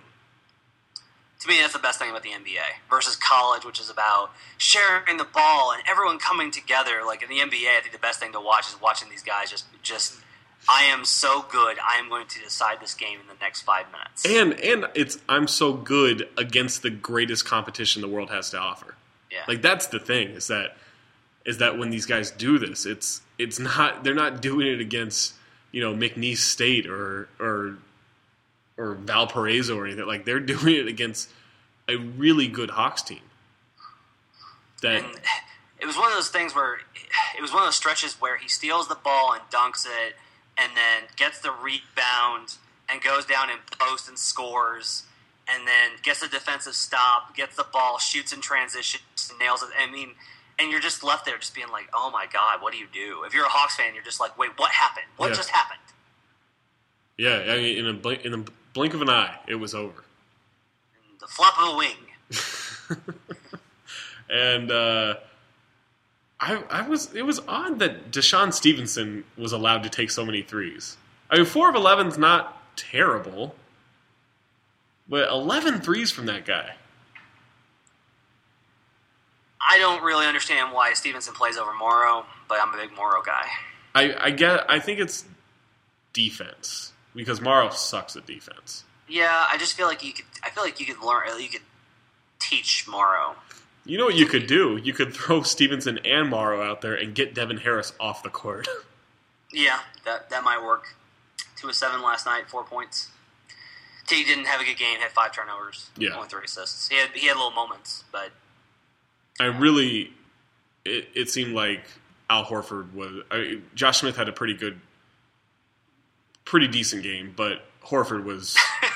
[SPEAKER 2] To me, that's the best thing about the N B A versus college, which is about sharing the ball and everyone coming together. Like in the N B A, I think the best thing to watch is watching these guys just just. I am so good. I am going to decide this game in the next five minutes.
[SPEAKER 1] And and it's I'm so good against the greatest competition the world has to offer.
[SPEAKER 2] Yeah.
[SPEAKER 1] Like that's the thing is that is that when these guys do this, it's it's not they're not doing it against, you know, McNeese State or or or Valparaiso or anything. Like they're doing it against a really good Hawks team. That
[SPEAKER 2] and it was one of those things where it was one of those stretches where he steals the ball and dunks it. And then gets the rebound and goes down and posts and scores. and then gets a defensive stop, gets the ball, shoots in transition, nails it. I mean, and you're just left there just being like, oh my God, what do you do? If you're a Hawks fan, you're just like, wait, what happened? What
[SPEAKER 1] yeah.
[SPEAKER 2] just happened?
[SPEAKER 1] Yeah, I mean, in a, blink, in a blink of an eye, it was over.
[SPEAKER 2] In the flap of a wing.
[SPEAKER 1] and uh, I, I was, it was odd that Deshaun Stevenson was allowed to take so many threes. I mean, four of eleven's not terrible, but eleven threes from that guy.
[SPEAKER 2] I don't really understand why Stevenson plays over Morrow, but I'm a big Morrow guy.
[SPEAKER 1] I, I get. I think it's defense because Morrow sucks at defense.
[SPEAKER 2] Yeah, I just feel like you could. I feel like you could learn. You could teach Morrow.
[SPEAKER 1] You know what you could do? You could throw Stevenson and Morrow out there and get Devin Harris off the court.
[SPEAKER 2] Yeah, that that might work. Two of seven last night, four points. T didn't have a good game. Had five turnovers.
[SPEAKER 1] Yeah,
[SPEAKER 2] only three assists. He had he had little moments, but
[SPEAKER 1] I really. It, it seemed like Al Horford was. I, Josh Smith had a pretty good, pretty decent game, but Horford was.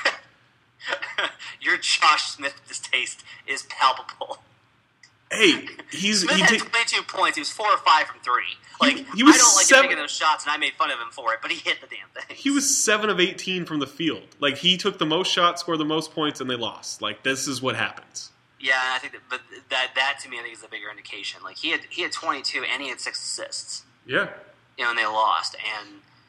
[SPEAKER 2] Your Josh Smith distaste is palpable.
[SPEAKER 1] Hey, he's
[SPEAKER 2] Smith
[SPEAKER 1] he
[SPEAKER 2] had
[SPEAKER 1] ta-
[SPEAKER 2] twenty-two points. He was four or five from three. Like
[SPEAKER 1] he, he was
[SPEAKER 2] I don't like
[SPEAKER 1] seven,
[SPEAKER 2] him taking those shots, and I made fun of him for it, but he hit the damn thing.
[SPEAKER 1] He was seven of eighteen from the field. Like he took the most shots, scored the most points, and they lost. Like this is what happens.
[SPEAKER 2] Yeah, I think that, but that that to me I think is a bigger indication. Like he had he had twenty-two and he had six assists.
[SPEAKER 1] Yeah,
[SPEAKER 2] you know, and they lost, and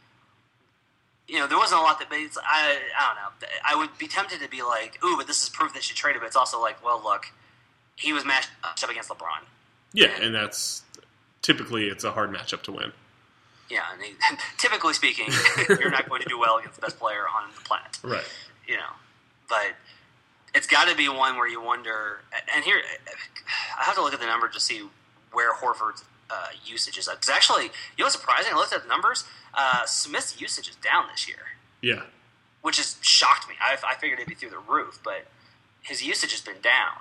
[SPEAKER 2] you know there wasn't a lot that. But it's, I I don't know. I would be tempted to be like, ooh, but this is proof that she traded. But it's also like, well, look, he was matched up against LeBron.
[SPEAKER 1] Yeah, and, and that's typically it's a hard matchup to win.
[SPEAKER 2] Yeah, and he, typically speaking, you're not going to do well against the best player on the planet.
[SPEAKER 1] Right. You
[SPEAKER 2] know, but it's got to be one where you wonder. And here, I have to look at the number to see where Horford's uh, usage is. Because actually, you know what's surprising? I looked at the numbers. Uh, Smith's usage is down this year.
[SPEAKER 1] Yeah.
[SPEAKER 2] Which has shocked me. I, I figured it'd be through the roof, but his usage has been down.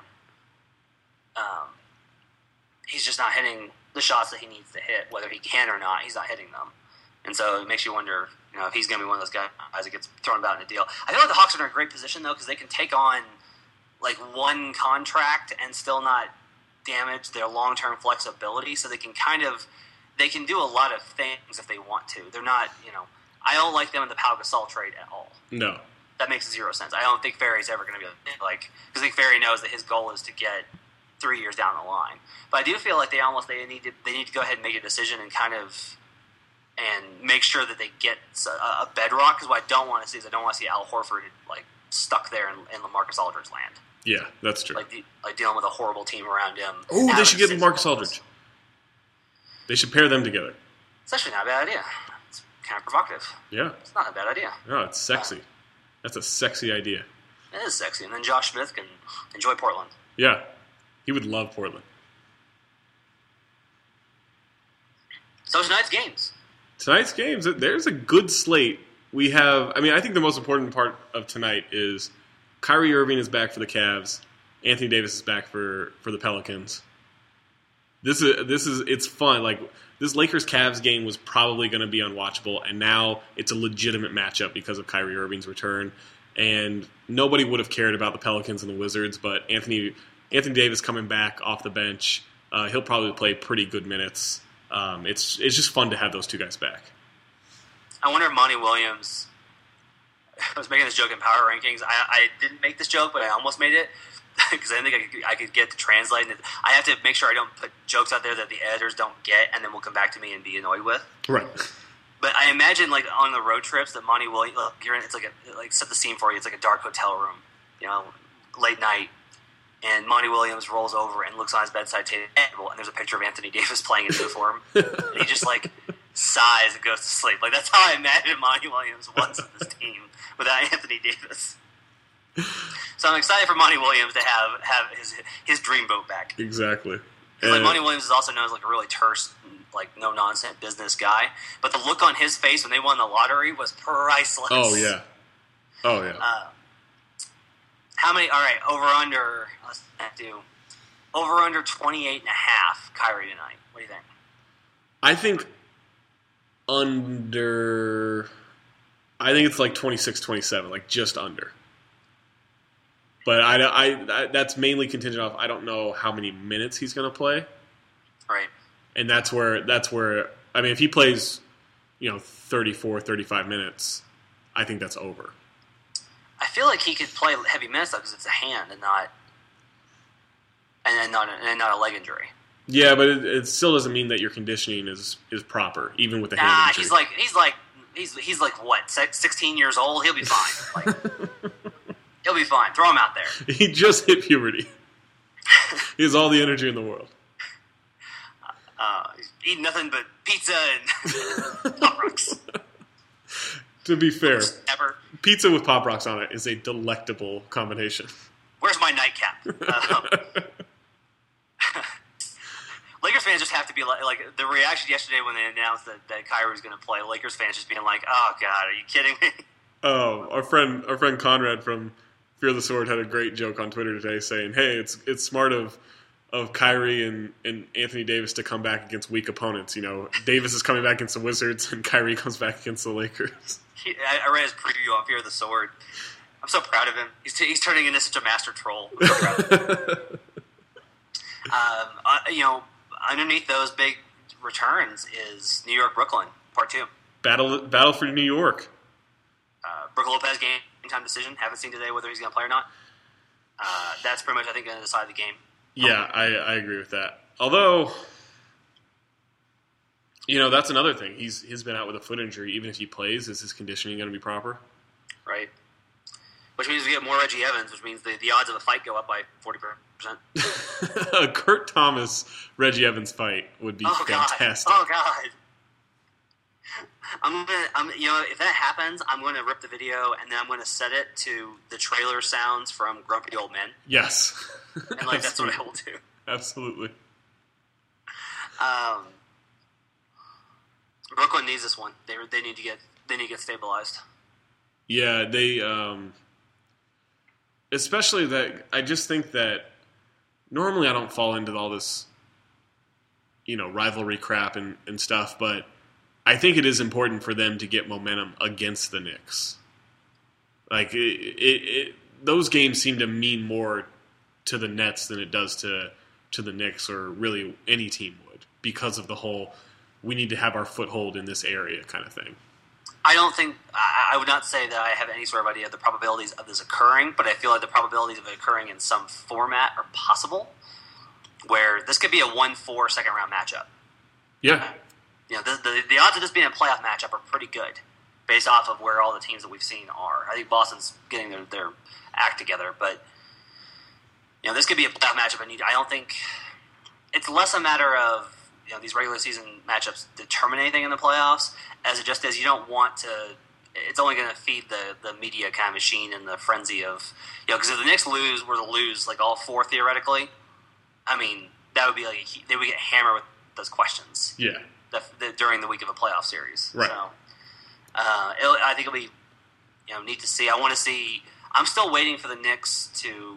[SPEAKER 2] Um, he's just not hitting the shots that he needs to hit, whether he can or not. He's not hitting them, and so it makes you wonder, you know, if he's going to be one of those guys that gets thrown about in a deal. I feel like the Hawks are in a great position though because they can take on like one contract and still not damage their long-term flexibility. So they can kind of they can do a lot of things if they want to. They're not, you know, I don't like them in the Pau Gasol trade at all.
[SPEAKER 1] No,
[SPEAKER 2] that makes zero sense. I don't think Ferry's ever going to be like because I think Ferry knows that his goal is to get three years down the line. But I do feel like they almost they need to they need to go ahead and make a decision and kind of and make sure that they get a, a bedrock. Because what I don't want to see is I don't want to see Al Horford like stuck there in, in LaMarcus Aldridge's land.
[SPEAKER 1] Yeah, that's true.
[SPEAKER 2] Like, the, like dealing with a horrible team around him.
[SPEAKER 1] Oh, they should get LaMarcus Aldridge. They should pair them together.
[SPEAKER 2] It's actually not a bad idea. It's kind of provocative.
[SPEAKER 1] Yeah,
[SPEAKER 2] it's not a bad idea.
[SPEAKER 1] No, it's sexy. Uh, that's a sexy idea.
[SPEAKER 2] It is sexy, and then Josh Smith can enjoy Portland.
[SPEAKER 1] Yeah. He would love Portland.
[SPEAKER 2] So tonight's games.
[SPEAKER 1] Tonight's games, there's a good slate. We have, I mean, I think the most important part of tonight is Kyrie Irving is back for the Cavs. Anthony Davis is back for, for the Pelicans. This is, this is, it's fun. Like, this Lakers-Cavs game was probably going to be unwatchable, and now it's a legitimate matchup because of Kyrie Irving's return. And nobody would have cared about the Pelicans and the Wizards, but Anthony... Anthony Davis coming back off the bench, uh, he'll probably play pretty good minutes. Um, it's it's just fun to have those two guys back.
[SPEAKER 2] I wonder if Monty Williams. I was making this joke in Power Rankings. I, I didn't make this joke, but I almost made it because I didn't think I could, I could get to translate it. I have to make sure I don't put jokes out there that the editors don't get, and then will come back to me and be annoyed with.
[SPEAKER 1] Right.
[SPEAKER 2] But I imagine, like on the road trips, that Monty Williams. Look, you're in, it's like a like set the scene for you. It's like a dark hotel room, you know, late night. And Monty Williams rolls over and looks on his bedside table, and there's a picture of Anthony Davis playing in uniform. And he just, like, sighs and goes to sleep. Like, that's how I imagine Monty Williams was with this team without Anthony Davis. So I'm excited for Monty Williams to have, have his his dream boat back.
[SPEAKER 1] Exactly.
[SPEAKER 2] Like, Monty Williams is also known as, like, a really terse, like, no-nonsense business guy. But the look on his face when they won the lottery was priceless.
[SPEAKER 1] Oh, yeah. Oh, yeah.
[SPEAKER 2] Uh, How many? All right, over under. Let's do over under twenty-eight and a half. Kyrie tonight. What do you think?
[SPEAKER 1] I think under. I think it's like twenty-six, twenty-seven, like just under. But I, I, I that's mainly contingent off I don't know how many minutes he's going to play.
[SPEAKER 2] Right.
[SPEAKER 1] And that's where that's where I mean if he plays, you know, thirty-four, thirty-five minutes, I think that's over.
[SPEAKER 2] I feel like he could play heavy minutes though because it's a hand and not and then not a, and not a leg injury.
[SPEAKER 1] Yeah, but it, it still doesn't mean that your conditioning is, is proper, even with the
[SPEAKER 2] nah,
[SPEAKER 1] hand injury.
[SPEAKER 2] he's like he's like he's he's like what, sixteen years old? He'll be fine. Like, he'll be fine. Throw him out there.
[SPEAKER 1] He just hit puberty. He has all the energy in the world.
[SPEAKER 2] Uh, he's eating nothing but pizza and Pop Rocks.
[SPEAKER 1] To be fair,
[SPEAKER 2] Ever.
[SPEAKER 1] pizza with Pop Rocks on it is a delectable combination.
[SPEAKER 2] Where's my nightcap? Um, Lakers fans just have to be like, like the reaction yesterday when they announced that, that Kyrie was going to play. Lakers fans just being like, "Oh God, are you kidding me?"
[SPEAKER 1] Oh, our friend, our friend Conrad from Fear the Sword had a great joke on Twitter today, saying, "Hey, it's it's smart of of Kyrie and, and Anthony Davis to come back against weak opponents. You know, Davis is coming back against the Wizards, and Kyrie comes back against the Lakers."
[SPEAKER 2] He, I, I read his preview on Fear the Sword. I'm so proud of him. He's t- he's turning into such a master troll. I'm so proud of him. um, uh, you know. Underneath those big returns is New York Brooklyn Part Two.
[SPEAKER 1] Battle battle for New York.
[SPEAKER 2] Uh, Brook Lopez game time decision. Haven't seen today whether he's going to play or not. Uh, that's pretty much I think going to decide the game.
[SPEAKER 1] Yeah, I, I agree with that. Although, you know, that's another thing. He's he's been out with a foot injury. Even if he plays, is his conditioning going to be proper?
[SPEAKER 2] Right. Which means we get more Reggie Evans, which means the, the odds of a fight go up by forty percent.
[SPEAKER 1] A Kurt Thomas Reggie Evans fight would be
[SPEAKER 2] oh,
[SPEAKER 1] fantastic.
[SPEAKER 2] God. Oh God! I'm gonna, I'm, you know, if that happens, I'm going to rip the video and then I'm going to set it to the trailer sounds from Grumpy Old Men.
[SPEAKER 1] Yes,
[SPEAKER 2] and like that's what I will do.
[SPEAKER 1] Absolutely.
[SPEAKER 2] Um, Brooklyn needs this one. They they need to get they need to get stabilized.
[SPEAKER 1] Yeah, they. Um, especially that I just think that. Normally, I don't fall into all this, you know, rivalry crap and, and stuff, but I think it is important for them to get momentum against the Knicks. Like, it, it, it, those games seem to mean more to the Nets than it does to to the Knicks or really any team would because of the whole we need to have our foothold in this area kind of thing.
[SPEAKER 2] I don't think I, I would not say that I have any sort of idea of the probabilities of this occurring, but I feel like the probabilities of it occurring in some format are possible. Where this could be a one four second round matchup.
[SPEAKER 1] Yeah,
[SPEAKER 2] you know the, the the odds of this being a playoff matchup are pretty good, based off of where all the teams that we've seen are. I think Boston's getting their, their act together, but you know this could be a playoff matchup. And I don't think it's less a matter of you know these regular season matchups determine anything in the playoffs, as it just is you don't want to. It's only going to feed the, the media kind of machine and the frenzy of you know because if the Knicks lose, were to lose like all four theoretically, I mean that would be like they would get hammered with those questions.
[SPEAKER 1] Yeah,
[SPEAKER 2] the, the, during the week of a playoff series.
[SPEAKER 1] Right.
[SPEAKER 2] So uh, it'll, I think it'll be you know neat to see. I want to see. I'm still waiting for the Knicks to.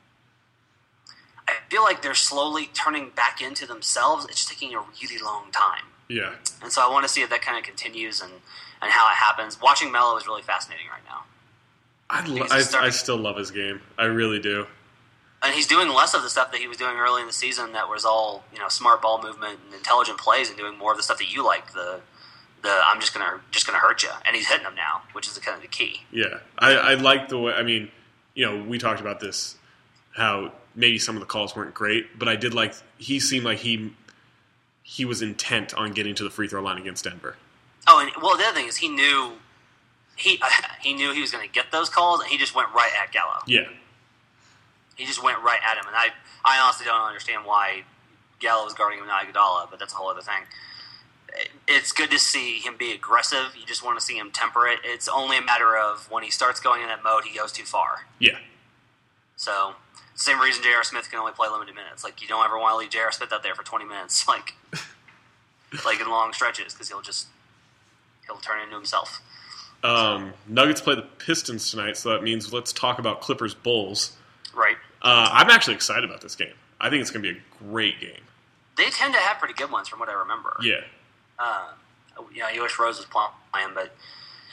[SPEAKER 2] I feel like they're slowly turning back into themselves. It's just taking a really long time.
[SPEAKER 1] Yeah.
[SPEAKER 2] And so I want to see if that kind of continues and, and how it happens. Watching Melo is really fascinating right now.
[SPEAKER 1] I, lo- I, I still love his game. I really do.
[SPEAKER 2] And he's doing less of the stuff that he was doing early in the season that was all, you know, smart ball movement and intelligent plays and doing more of the stuff that you like, the the I'm just gonna just gonna hurt you. And he's hitting them now, which is the, kind of the key.
[SPEAKER 1] Yeah. I, I like the way I mean, you know, we talked about this, how maybe some of the calls weren't great, but I did like he seemed like he he was intent on getting to the free throw line against Denver.
[SPEAKER 2] Oh, and well, the other thing is he knew he he knew he was going to get those calls, and he just went right at Gallo.
[SPEAKER 1] Yeah,
[SPEAKER 2] he just went right at him, and I I honestly don't understand why Gallo was guarding him, not Iguodala, but that's a whole other thing. It's good to see him be aggressive. You just want to see him temper it. It's only a matter of when he starts going in that mode, he goes too far.
[SPEAKER 1] Yeah.
[SPEAKER 2] So, same reason J R. Smith can only play limited minutes. Like, you don't ever want to leave J R. Smith out there for twenty minutes, like, like in long stretches, because he'll just he'll turn into himself.
[SPEAKER 1] Um, Nuggets play the Pistons tonight, so that means let's talk about Clippers Bulls.
[SPEAKER 2] Right.
[SPEAKER 1] Uh, I'm actually excited about this game. I think it's going to be a great game.
[SPEAKER 2] They tend to have pretty good ones, from what I remember.
[SPEAKER 1] Yeah.
[SPEAKER 2] Uh, you know, I wish Rose was playing, but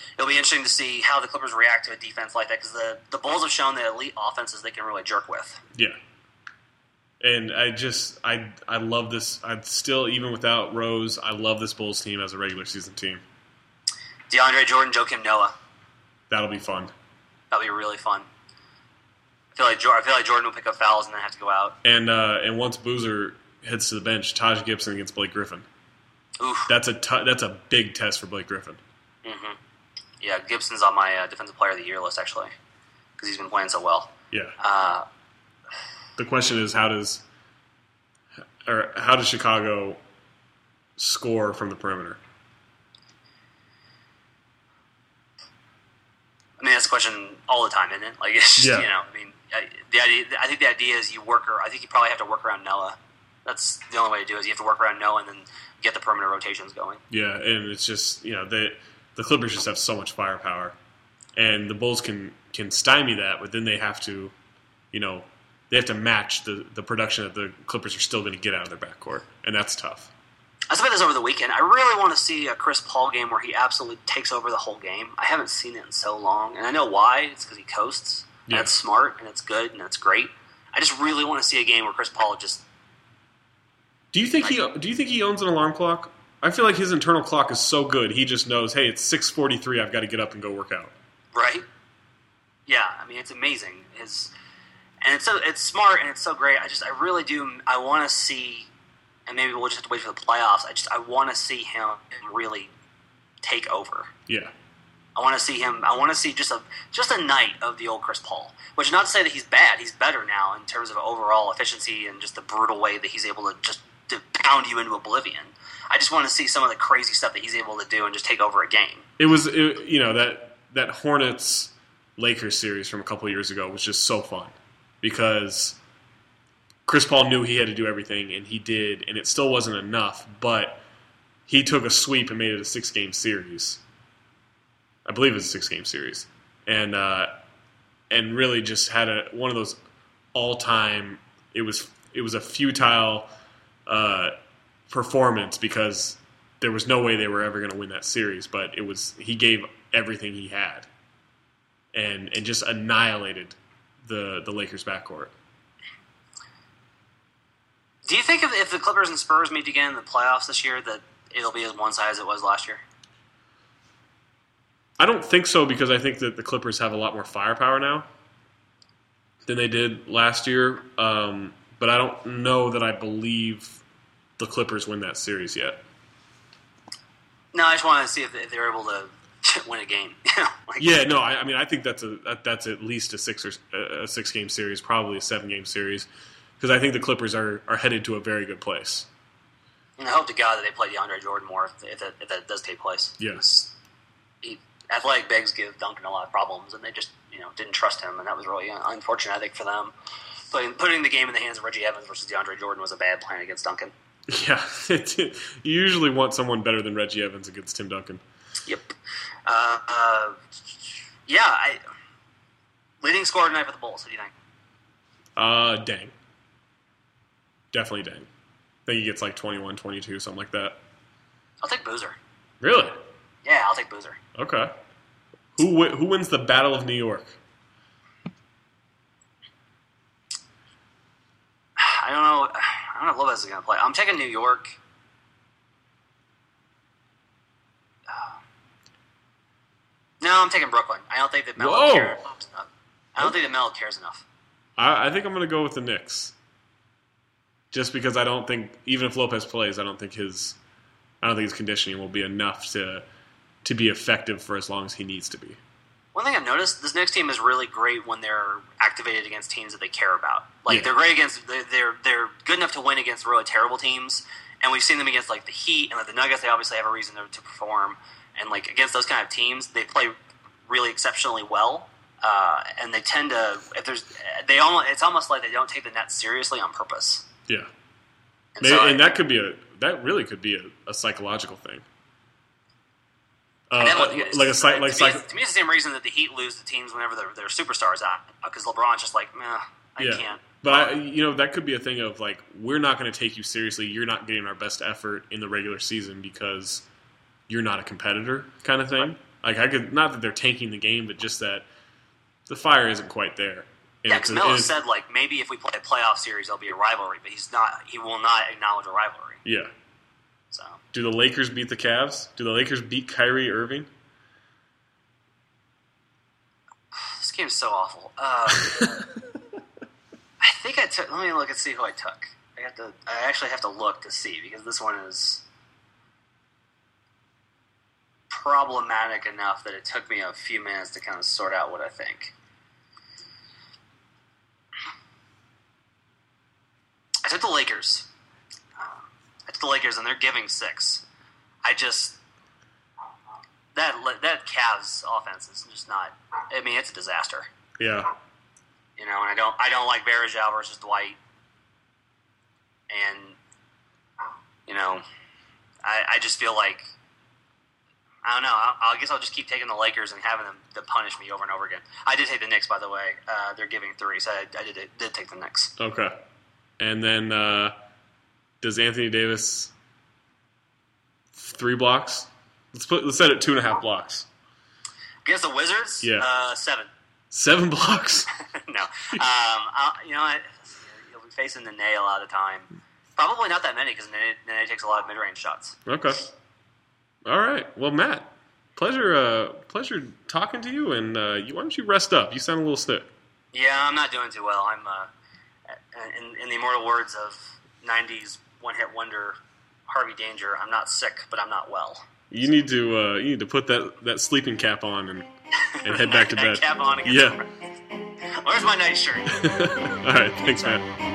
[SPEAKER 2] it'll be interesting to see how the Clippers react to a defense like that because the, the Bulls have shown that elite offenses they can really jerk with.
[SPEAKER 1] Yeah. And I just, I I love this. I still, even without Rose, I love this Bulls team as a regular season team.
[SPEAKER 2] DeAndre Jordan, Joakim Noah.
[SPEAKER 1] That'll be fun.
[SPEAKER 2] That'll be really fun. I feel like I feel like Jordan will pick up fouls and then have to go out.
[SPEAKER 1] And uh, and once Boozer heads to the bench, Taj Gibson against Blake Griffin.
[SPEAKER 2] Oof.
[SPEAKER 1] That's a t- that's a big test for Blake Griffin.
[SPEAKER 2] Mm-hmm. Yeah, Gibson's on my uh, defensive player of the year list actually because he's been playing so well.
[SPEAKER 1] Yeah.
[SPEAKER 2] Uh,
[SPEAKER 1] the question is how does or how does Chicago score from the perimeter?
[SPEAKER 2] I mean, that's a question all the time, isn't it? Like, it's just,
[SPEAKER 1] yeah.
[SPEAKER 2] you know, I mean, I, the idea. I think the idea is you work. I think you probably have to work around Noah. That's the only way to do it. Is you have to work around Noah and then get the perimeter rotations going.
[SPEAKER 1] Yeah, and it's just you know the the Clippers just have so much firepower, and the Bulls can can stymie that, but then they have to, you know, they have to match the the production that the Clippers are still going to get out of their backcourt, and that's tough.
[SPEAKER 2] I said this over the weekend. I really want to see a Chris Paul game where he absolutely takes over the whole game. I haven't seen it in so long, and I know why. It's because he coasts. And
[SPEAKER 1] Yeah.
[SPEAKER 2] it's smart, and it's good, and it's great. I just really want to see a game where Chris Paul just...
[SPEAKER 1] Do you think he do you think he owns an alarm clock? I feel like his internal clock is so good. He just knows, hey, it's six forty-three. I've got to get up and go work out.
[SPEAKER 2] Right? Yeah, I mean, it's amazing. His, and it's so it's smart, and it's so great. I just, I really do, I want to see, and maybe we'll just have to wait for the playoffs. I just, I want to see him really take over.
[SPEAKER 1] Yeah.
[SPEAKER 2] I want to see him. I want to see just a just a night of the old Chris Paul. Which is not to say that he's bad. He's better now in terms of overall efficiency and just the brutal way that he's able to just to pound you into oblivion. I just want to see some of the crazy stuff that he's able to do and just take over a game.
[SPEAKER 1] It was it, you know that that Hornets Lakers series from a couple of years ago was just so fun because Chris Paul knew he had to do everything and he did, and it still wasn't enough. But he took a sweep and made it a six game series. I believe it's a six-game series, and uh, and really just had a one of those all-time. It was it was a futile uh, performance because there was no way they were ever going to win that series. But it was he gave everything he had, and and just annihilated the the Lakers backcourt.
[SPEAKER 2] Do you think if, if the Clippers and Spurs meet again in the playoffs this year that it'll be as one-sided as it was last year?
[SPEAKER 1] I don't think so because I think that the Clippers have a lot more firepower now than they did last year. Um, but I don't know that I believe the Clippers win that series yet.
[SPEAKER 2] No, I just wanted to see if, if they're able to win a game. like,
[SPEAKER 1] Yeah, no, I, I mean I think that's a that, that's at least a six or a six game series, probably a seven game series, because I think the Clippers are, are headed to a very good place.
[SPEAKER 2] And I hope to God that they play DeAndre Jordan more if, if, that, if that does take place.
[SPEAKER 1] Yes.
[SPEAKER 2] He, athletic bigs give Duncan a lot of problems, and they just you know didn't trust him, and that was really unfortunate, I think, for them. Putting, putting the game in the hands of Reggie Evans versus DeAndre Jordan was a bad plan against Duncan.
[SPEAKER 1] Yeah, you usually want someone better than Reggie Evans against Tim Duncan.
[SPEAKER 2] Yep. Uh, uh, yeah, I, leading scorer tonight for the Bulls. What do you think?
[SPEAKER 1] Uh, dang. Definitely dang. I think he gets like twenty-one, twenty-two, something like that.
[SPEAKER 2] I'll take Boozer.
[SPEAKER 1] Really?
[SPEAKER 2] Yeah, I'll take Boozer.
[SPEAKER 1] Okay. Who wi- who wins the Battle of New York?
[SPEAKER 2] I don't know. I don't know if Lopez is going to play. I'm taking New York. No, I'm taking Brooklyn. I don't think that Melo
[SPEAKER 1] Whoa.
[SPEAKER 2] cares enough. I don't think that Melo cares enough.
[SPEAKER 1] I, I think I'm going to go with the Knicks. Just because I don't think, even if Lopez plays, I don't think his, I don't think his conditioning will be enough to to be effective for as long as he needs to be.
[SPEAKER 2] One thing I've noticed, this Knicks team is really great when they're activated against teams that they care about. Like
[SPEAKER 1] Yeah.
[SPEAKER 2] they're great against, they're, they're they're good enough to win against really terrible teams, and we've seen them against like the Heat and like the Nuggets. They obviously have a reason to, to perform, and like against those kind of teams, they play really exceptionally well. Uh, and they tend to, if there's, they almost, it's almost like they don't take the net seriously on purpose.
[SPEAKER 1] Yeah.
[SPEAKER 2] And,
[SPEAKER 1] Maybe,
[SPEAKER 2] so
[SPEAKER 1] and
[SPEAKER 2] I-
[SPEAKER 1] that could be a, that really could be a, a psychological thing. Uh,
[SPEAKER 2] And then what-
[SPEAKER 1] like a psych,
[SPEAKER 2] to,
[SPEAKER 1] like
[SPEAKER 2] me,
[SPEAKER 1] psych,
[SPEAKER 2] to me, it's the same reason that the Heat lose to teams whenever their their superstars out, because LeBron's just like, meh, I
[SPEAKER 1] yeah.
[SPEAKER 2] can't.
[SPEAKER 1] But I, you know, that could be a thing of like, we're not going to take you seriously. You're not getting our best effort in the regular season because you're not a competitor, kind of thing. Like I could not that they're tanking the game, but just that the fire isn't quite there. And
[SPEAKER 2] yeah,
[SPEAKER 1] it's
[SPEAKER 2] because
[SPEAKER 1] a-
[SPEAKER 2] Melo
[SPEAKER 1] it's-
[SPEAKER 2] said like maybe if we play a playoff series, there'll be a rivalry, but he's not. He will not acknowledge a rivalry.
[SPEAKER 1] yeah.
[SPEAKER 2] So
[SPEAKER 1] Do the Lakers beat the Cavs? Do the Lakers beat Kyrie Irving?
[SPEAKER 2] this game's so awful. Uh, I think I took. Let me look and see who I took. I have to. I actually have to look to see because this one is problematic enough that it took me a few minutes to kind of sort out what I think. I took the Lakers. I took the Lakers, and they're giving six. I just that that Cavs offense is just not. I mean, it's a disaster.
[SPEAKER 1] Yeah.
[SPEAKER 2] You know, and I don't I don't like Varejao versus Dwight. And you know, I I just feel like I don't know. I, I guess I'll just keep taking the Lakers and having them to punish me over and over again. I did take the Knicks, by the way. Uh, they're giving three, so I, I did did take the Knicks.
[SPEAKER 1] Okay. And then uh, does Anthony Davis three blocks? Let's put let's set it two and a half blocks.
[SPEAKER 2] Against the Wizards,
[SPEAKER 1] Yeah.
[SPEAKER 2] uh, seven.
[SPEAKER 1] Seven blocks.
[SPEAKER 2] no, um, I, you know, I, you'll be facing the Nene a lot of the time. Probably not that many because Nene, Nene takes a lot of mid-range shots.
[SPEAKER 1] Okay. All right. Well, Matt, pleasure uh, pleasure talking to you. And uh, you, why don't you rest up? You sound a little sick.
[SPEAKER 2] Yeah, I'm not doing too well. I'm, uh, in, in the immortal words of nineties one-hit wonder Harvey Danger, I'm not sick, but I'm not well.
[SPEAKER 1] You need to uh, you need to put that, that sleeping cap on and, and head back to bed.
[SPEAKER 2] Cap on again.
[SPEAKER 1] Yeah.
[SPEAKER 2] Where's my night shirt?
[SPEAKER 1] All right. Thanks, Matt.